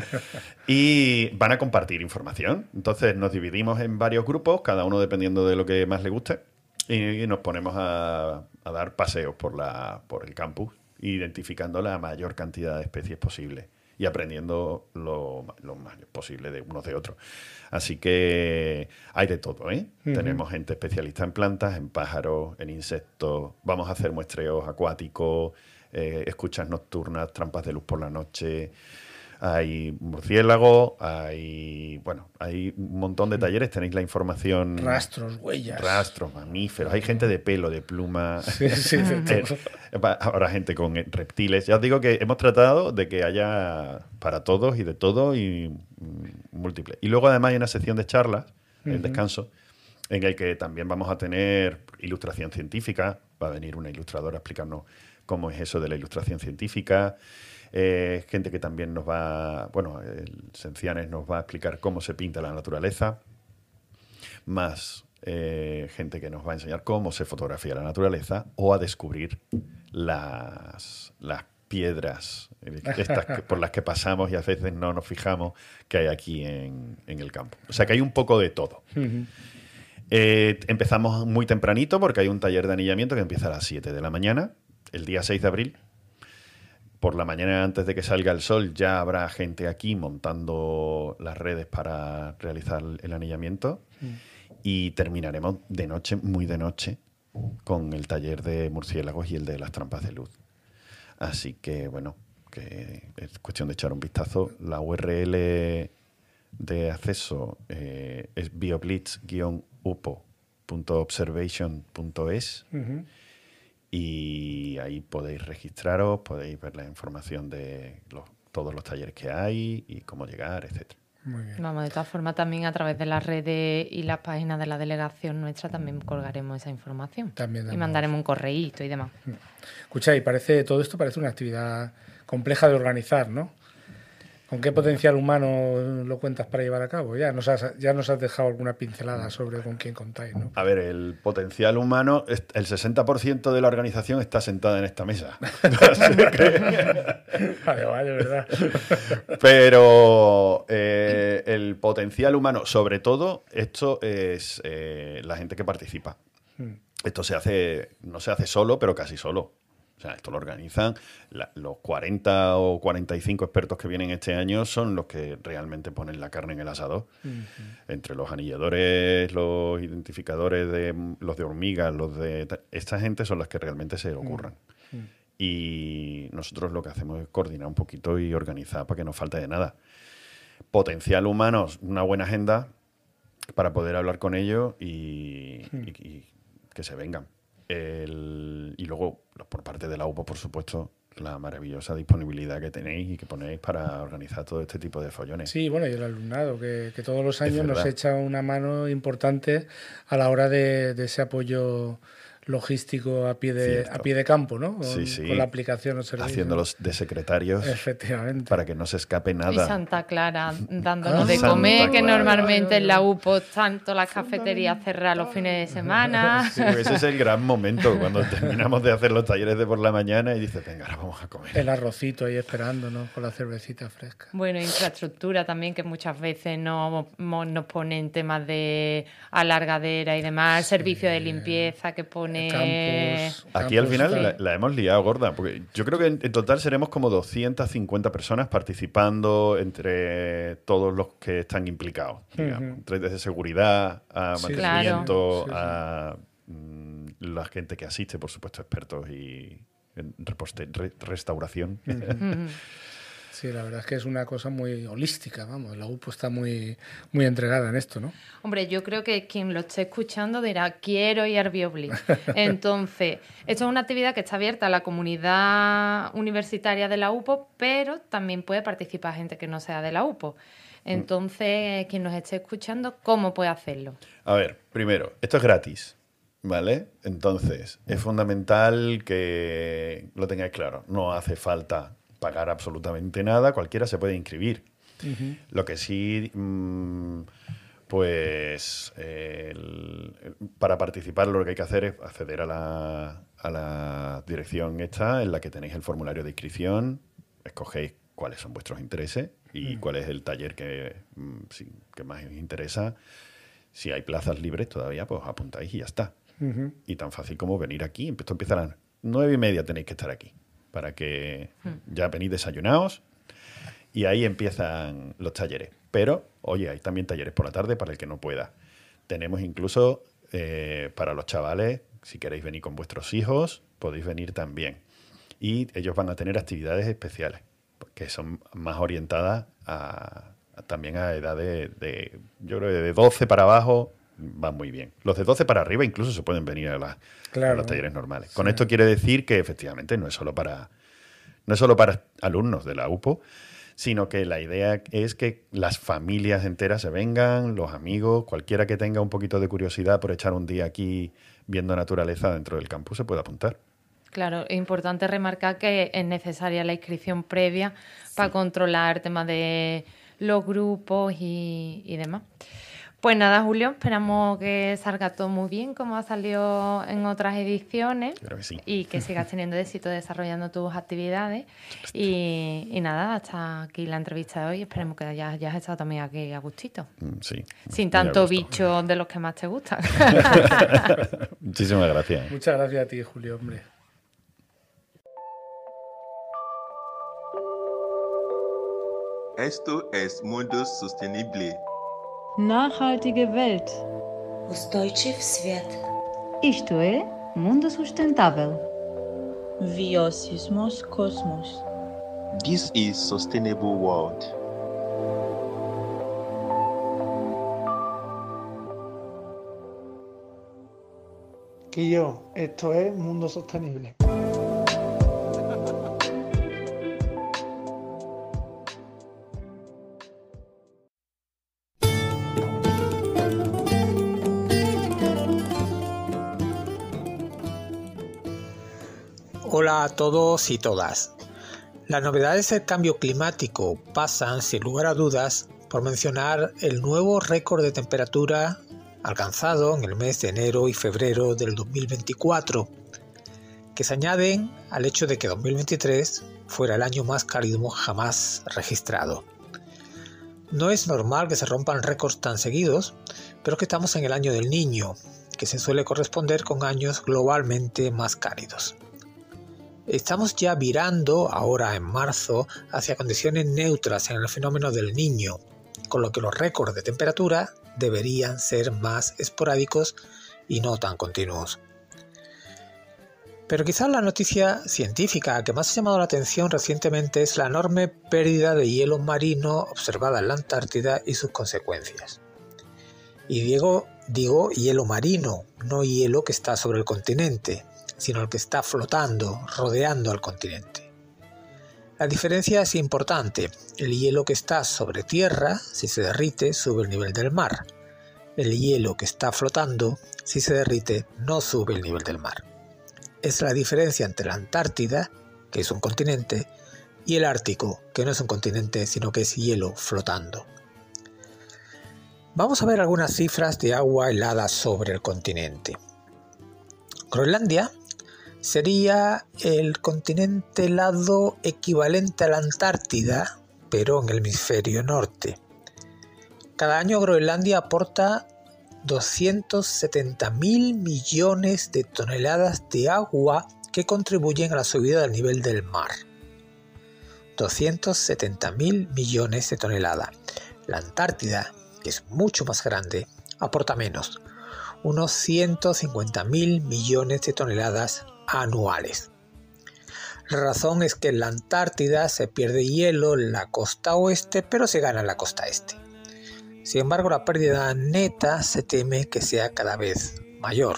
y van a compartir información. Entonces nos dividimos en varios grupos, cada uno dependiendo de lo que más le guste, y nos ponemos a dar paseos por el campus, identificando la mayor cantidad de especies posible y aprendiendo lo más posible de unos de otros. Así que hay de todo, ¿eh? Tenemos gente especialista en plantas, en pájaros, en insectos. Vamos a hacer muestreos acuáticos, escuchas nocturnas, trampas de luz por la noche. Hay murciélagos, hay un montón de talleres. Tenéis la información. Rastros, huellas. Rastros, mamíferos. Hay gente de pelo, de pluma. Sí, de todo. Ahora gente con reptiles. Ya os digo que hemos tratado de que haya para todos y de todo y múltiples. Y luego además hay una sección de charlas, el descanso, en el que también vamos a tener ilustración científica. Va a venir una ilustradora a explicarnos cómo es eso de la ilustración científica. Gente que también nos va... Bueno, el Cencianes nos va a explicar cómo se pinta la naturaleza. Más gente que nos va a enseñar cómo se fotografía la naturaleza o a descubrir las piedras estas por las que pasamos y a veces no nos fijamos que hay aquí en el campo. O sea que hay un poco de todo. Empezamos muy tempranito porque hay un taller de anillamiento que empieza a las 7 de la mañana, el día 6 de abril. Por la mañana, antes de que salga el sol, ya habrá gente aquí montando las redes para realizar el anillamiento. Y terminaremos de noche, muy de noche, con el taller de murciélagos y el de las trampas de luz. Así que, bueno, que es cuestión de echar un vistazo. La URL de acceso es bioblitz-upo.observation.es. Y ahí podéis registraros, podéis ver la información de todos los talleres que hay y cómo llegar, etcétera. Muy bien. Vamos, de todas formas, también a través de las redes y las páginas de la delegación nuestra también colgaremos esa información. También y mandaremos un correíto y demás. Escucha, y todo esto parece una actividad compleja de organizar, ¿no? ¿Con qué potencial humano lo cuentas para llevar a cabo? Ya nos has dejado alguna pincelada sobre con quién contáis, ¿no? A ver, el potencial humano, el 60% de la organización está sentada en esta mesa. Vale, verdad. Pero el potencial humano, sobre todo, esto es la gente que participa. Esto no se hace solo, pero casi solo. O sea, esto lo organizan los 40 o 45 expertos que vienen este año son los que realmente ponen la carne en el asador. Entre los anilladores, los identificadores, los de hormigas, esta gente son las que realmente se ocurran. Y nosotros lo que hacemos es coordinar un poquito y organizar para que no falte de nada. Potencial humano, una buena agenda para poder hablar con ellos y que se vengan. Y luego, por parte de la UPO, por supuesto, la maravillosa disponibilidad que tenéis y que ponéis para organizar todo este tipo de follones. Sí, bueno, y el alumnado, que todos los años nos echa una mano importante a la hora de ese apoyo logístico a pie de campo, ¿no? Con la aplicación o servicio. Haciéndolos de secretarios. Efectivamente. Para que no se escape nada. Y Santa Clara dándonos de comer, que normalmente en la UPO tanto las cafeterías cerradas los fines de semana. Sí, ese es el gran momento, cuando terminamos de hacer los talleres de por la mañana y dices, venga, ahora vamos a comer. El arrocito ahí esperándonos con la cervecita fresca. Bueno, infraestructura también, que muchas veces nos ponen temas de alargadera y demás, servicio de limpieza que pone poner... Aquí al final la hemos liado gorda, porque yo creo que en total seremos como 250 personas participando entre todos los que están implicados, digamos, desde seguridad a mantenimiento, a la gente que asiste, por supuesto, expertos y en restauración. Sí, la verdad es que es una cosa muy holística, vamos. La UPO está muy, muy entregada en esto, ¿no? Hombre, yo creo que quien lo esté escuchando dirá, quiero ir a Biobli. Entonces, esto es una actividad que está abierta a la comunidad universitaria de la UPO, pero también puede participar gente que no sea de la UPO. Entonces, quien nos esté escuchando, ¿cómo puede hacerlo? A ver, primero, esto es gratis, ¿vale? Entonces, es fundamental que lo tengáis claro. No hace falta pagar absolutamente nada, cualquiera se puede inscribir. Lo que sí, pues, para participar lo que hay que hacer es acceder a la dirección esta en la que tenéis el formulario de inscripción, escogéis cuáles son vuestros intereses y cuál es el taller que más os interesa. Si hay plazas libres todavía, pues apuntáis y ya está. Y tan fácil como venir aquí. Esto empieza a las 9:30, tenéis que estar aquí para que ya venís desayunados y ahí empiezan los talleres. Pero, oye, hay también talleres por la tarde para el que no pueda. Tenemos incluso para los chavales, si queréis venir con vuestros hijos, podéis venir también. Y ellos van a tener actividades especiales que son más orientadas también a edades yo creo que de 12 para abajo van muy bien. Los de 12 para arriba incluso se pueden venir a los talleres normales. Sí. Con esto quiere decir que efectivamente no es solo para alumnos de la UPO, sino que la idea es que las familias enteras se vengan, los amigos, cualquiera que tenga un poquito de curiosidad por echar un día aquí viendo naturaleza dentro del campus se puede apuntar. Claro, es importante remarcar que es necesaria la inscripción previa para controlar el tema de los grupos y demás. Pues nada, Julio, esperamos que salga todo muy bien, como ha salido en otras ediciones. Creo que sí. Y que sigas teniendo éxito desarrollando tus actividades. Y nada, hasta aquí la entrevista de hoy. Esperemos que hayas estado también aquí a gustito. Sí. Sin tanto bicho de los que más te gustan. Muchísimas gracias. Muchas gracias a ti, Julio, hombre. Esto es Mundo Sostenible. Nachhaltige Welt. Устойчив свет. Isto é Mundo Sustentável. Biosismos Cosmos. This is Sustainable World. Quillo, esto es Mundo Sostenible. Hola a todos y todas. Las novedades del cambio climático pasan, sin lugar a dudas, por mencionar el nuevo récord de temperatura alcanzado en el mes de enero y febrero del 2024, que se añaden al hecho de que 2023 fuera el año más cálido jamás registrado. No es normal que se rompan récords tan seguidos, pero que estamos en el año del Niño, que se suele corresponder con años globalmente más cálidos. Estamos ya virando, ahora en marzo, hacia condiciones neutras en el fenómeno del Niño, con lo que los récords de temperatura deberían ser más esporádicos y no tan continuos. Pero quizás la noticia científica que más ha llamado la atención recientemente es la enorme pérdida de hielo marino observada en la Antártida y sus consecuencias. Y digo hielo marino, no hielo que está sobre el continente, sino el que está flotando, rodeando al continente. La diferencia es importante. El hielo que está sobre tierra, si se derrite, sube el nivel del mar. El hielo que está flotando, si se derrite, no sube el nivel del mar. Es la diferencia entre la Antártida, que es un continente, y el Ártico, que no es un continente, sino que es hielo flotando. Vamos a ver algunas cifras de agua helada sobre el continente. Groenlandia sería el continente helado equivalente a la Antártida, pero en el hemisferio norte. Cada año Groenlandia aporta 270.000 millones de toneladas de agua que contribuyen a la subida del nivel del mar. 270.000 millones de toneladas. La Antártida, que es mucho más grande, aporta menos, unos 150.000 millones de toneladas anuales. La razón es que en la Antártida se pierde hielo en la costa oeste, pero se gana en la costa este. Sin embargo, la pérdida neta se teme que sea cada vez mayor.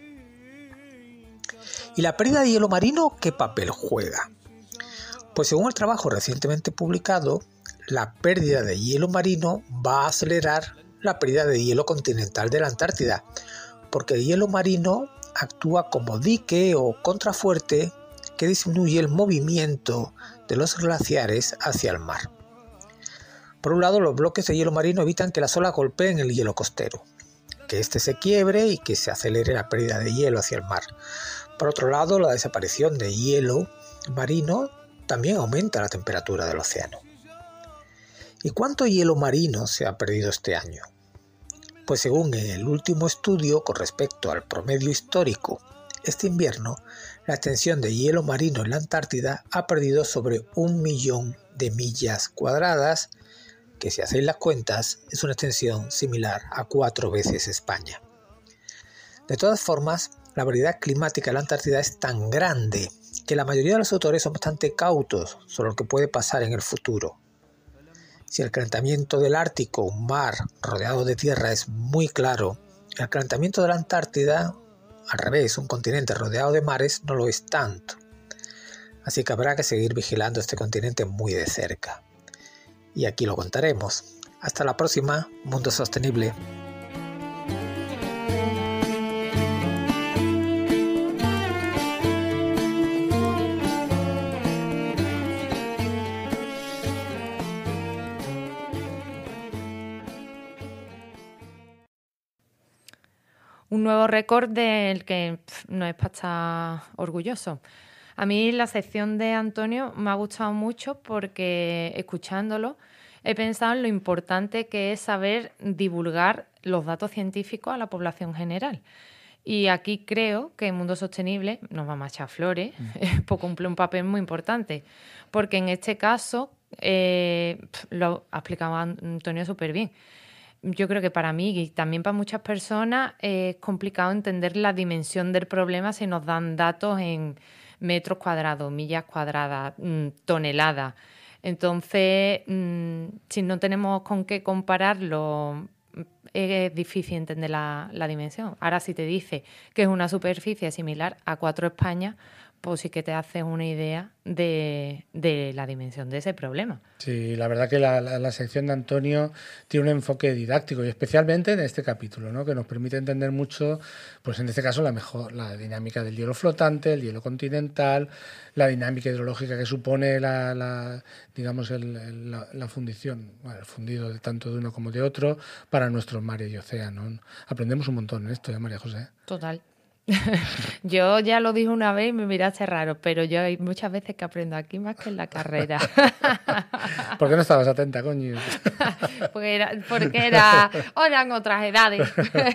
¿Y la pérdida de hielo marino qué papel juega? Pues según el trabajo recientemente publicado, la pérdida de hielo marino va a acelerar la pérdida de hielo continental de la Antártida, porque el hielo marino actúa como dique o contrafuerte que disminuye el movimiento de los glaciares hacia el mar. Por un lado, los bloques de hielo marino evitan que las olas golpeen el hielo costero, que éste se quiebre y que se acelere la pérdida de hielo hacia el mar. Por otro lado, la desaparición de hielo marino también aumenta la temperatura del océano. ¿Y cuánto hielo marino se ha perdido este año? Pues según el último estudio con respecto al promedio histórico, este invierno la extensión de hielo marino en la Antártida ha perdido sobre 1 millón de millas cuadradas, que si hacéis las cuentas es una extensión similar a 4 veces España. De todas formas, la variedad climática de la Antártida es tan grande que la mayoría de los autores son bastante cautos sobre lo que puede pasar en el futuro. Si el calentamiento del Ártico, un mar rodeado de tierra, es muy claro, el calentamiento de la Antártida, al revés, un continente rodeado de mares, no lo es tanto. Así que habrá que seguir vigilando este continente muy de cerca. Y aquí lo contaremos. Hasta la próxima, Mundo Sostenible. Un nuevo récord del que no es para estar orgulloso. A mí la sección de Antonio me ha gustado mucho porque, escuchándolo, he pensado en lo importante que es saber divulgar los datos científicos a la población general. Y aquí creo que Mundo Sostenible, nos vamos a echar flores, pues cumple un papel muy importante. Porque en este caso, lo ha explicado Antonio súper bien. Yo creo que para mí y también para muchas personas es complicado entender la dimensión del problema si nos dan datos en metros cuadrados, millas cuadradas, toneladas. Entonces, si no tenemos con qué compararlo, es difícil entender la dimensión. Ahora, si te dice que es una superficie similar a 4 Españas, pues sí que te haces una idea de la dimensión de ese problema. Sí, la verdad que la sección de Antonio tiene un enfoque didáctico y especialmente en este capítulo, ¿no? Que nos permite entender mucho, pues en este caso la dinámica del hielo flotante, el hielo continental, la dinámica hidrológica que supone la fundición, bueno, el fundido de tanto de uno como de otro para nuestros mares y océanos. Aprendemos un montón en esto, María José. Total. Yo ya lo dije una vez y me miraste raro, pero yo hay muchas veces que aprendo aquí más que en la carrera. ¿Por qué no estabas atenta, coño? porque eran otras edades.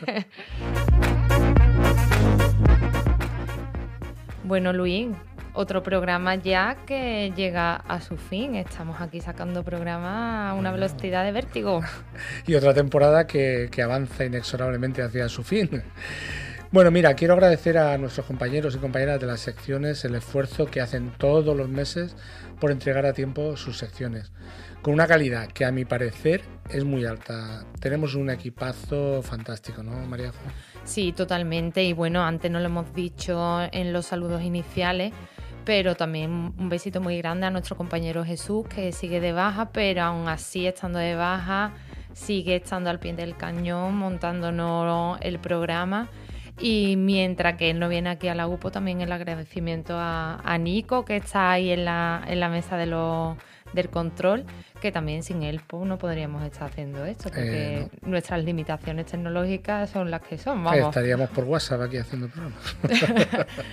Bueno, Luis, otro programa ya que llega a su fin. Estamos aquí sacando programas a una velocidad de vértigo. Y otra temporada que avanza inexorablemente hacia su fin. Bueno, mira, quiero agradecer a nuestros compañeros y compañeras de las secciones el esfuerzo que hacen todos los meses por entregar a tiempo sus secciones, con una calidad que a mi parecer es muy alta. Tenemos un equipazo fantástico, ¿no, María? Sí, totalmente. Y bueno, antes no lo hemos dicho en los saludos iniciales, pero también un besito muy grande a nuestro compañero Jesús, que sigue de baja, pero aún así, estando de baja, sigue estando al pie del cañón, montándonos el programa. Y mientras que él no viene aquí a la UPO, también el agradecimiento a Nico, que está ahí en la mesa del control, que también sin él pues, no podríamos estar haciendo esto, porque nuestras limitaciones tecnológicas son las que son. Vamos. Estaríamos por WhatsApp aquí haciendo programas.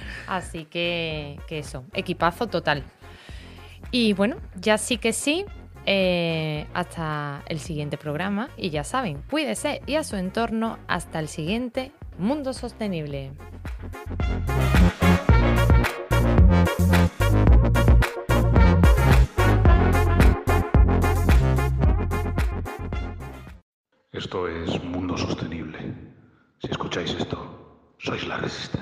Así que eso, equipazo total. Y bueno, ya sí que sí, Hasta el siguiente programa y ya saben, cuídese y a su entorno hasta el siguiente Mundo Sostenible. Esto es Mundo Sostenible. Si escucháis esto, sois la resistencia.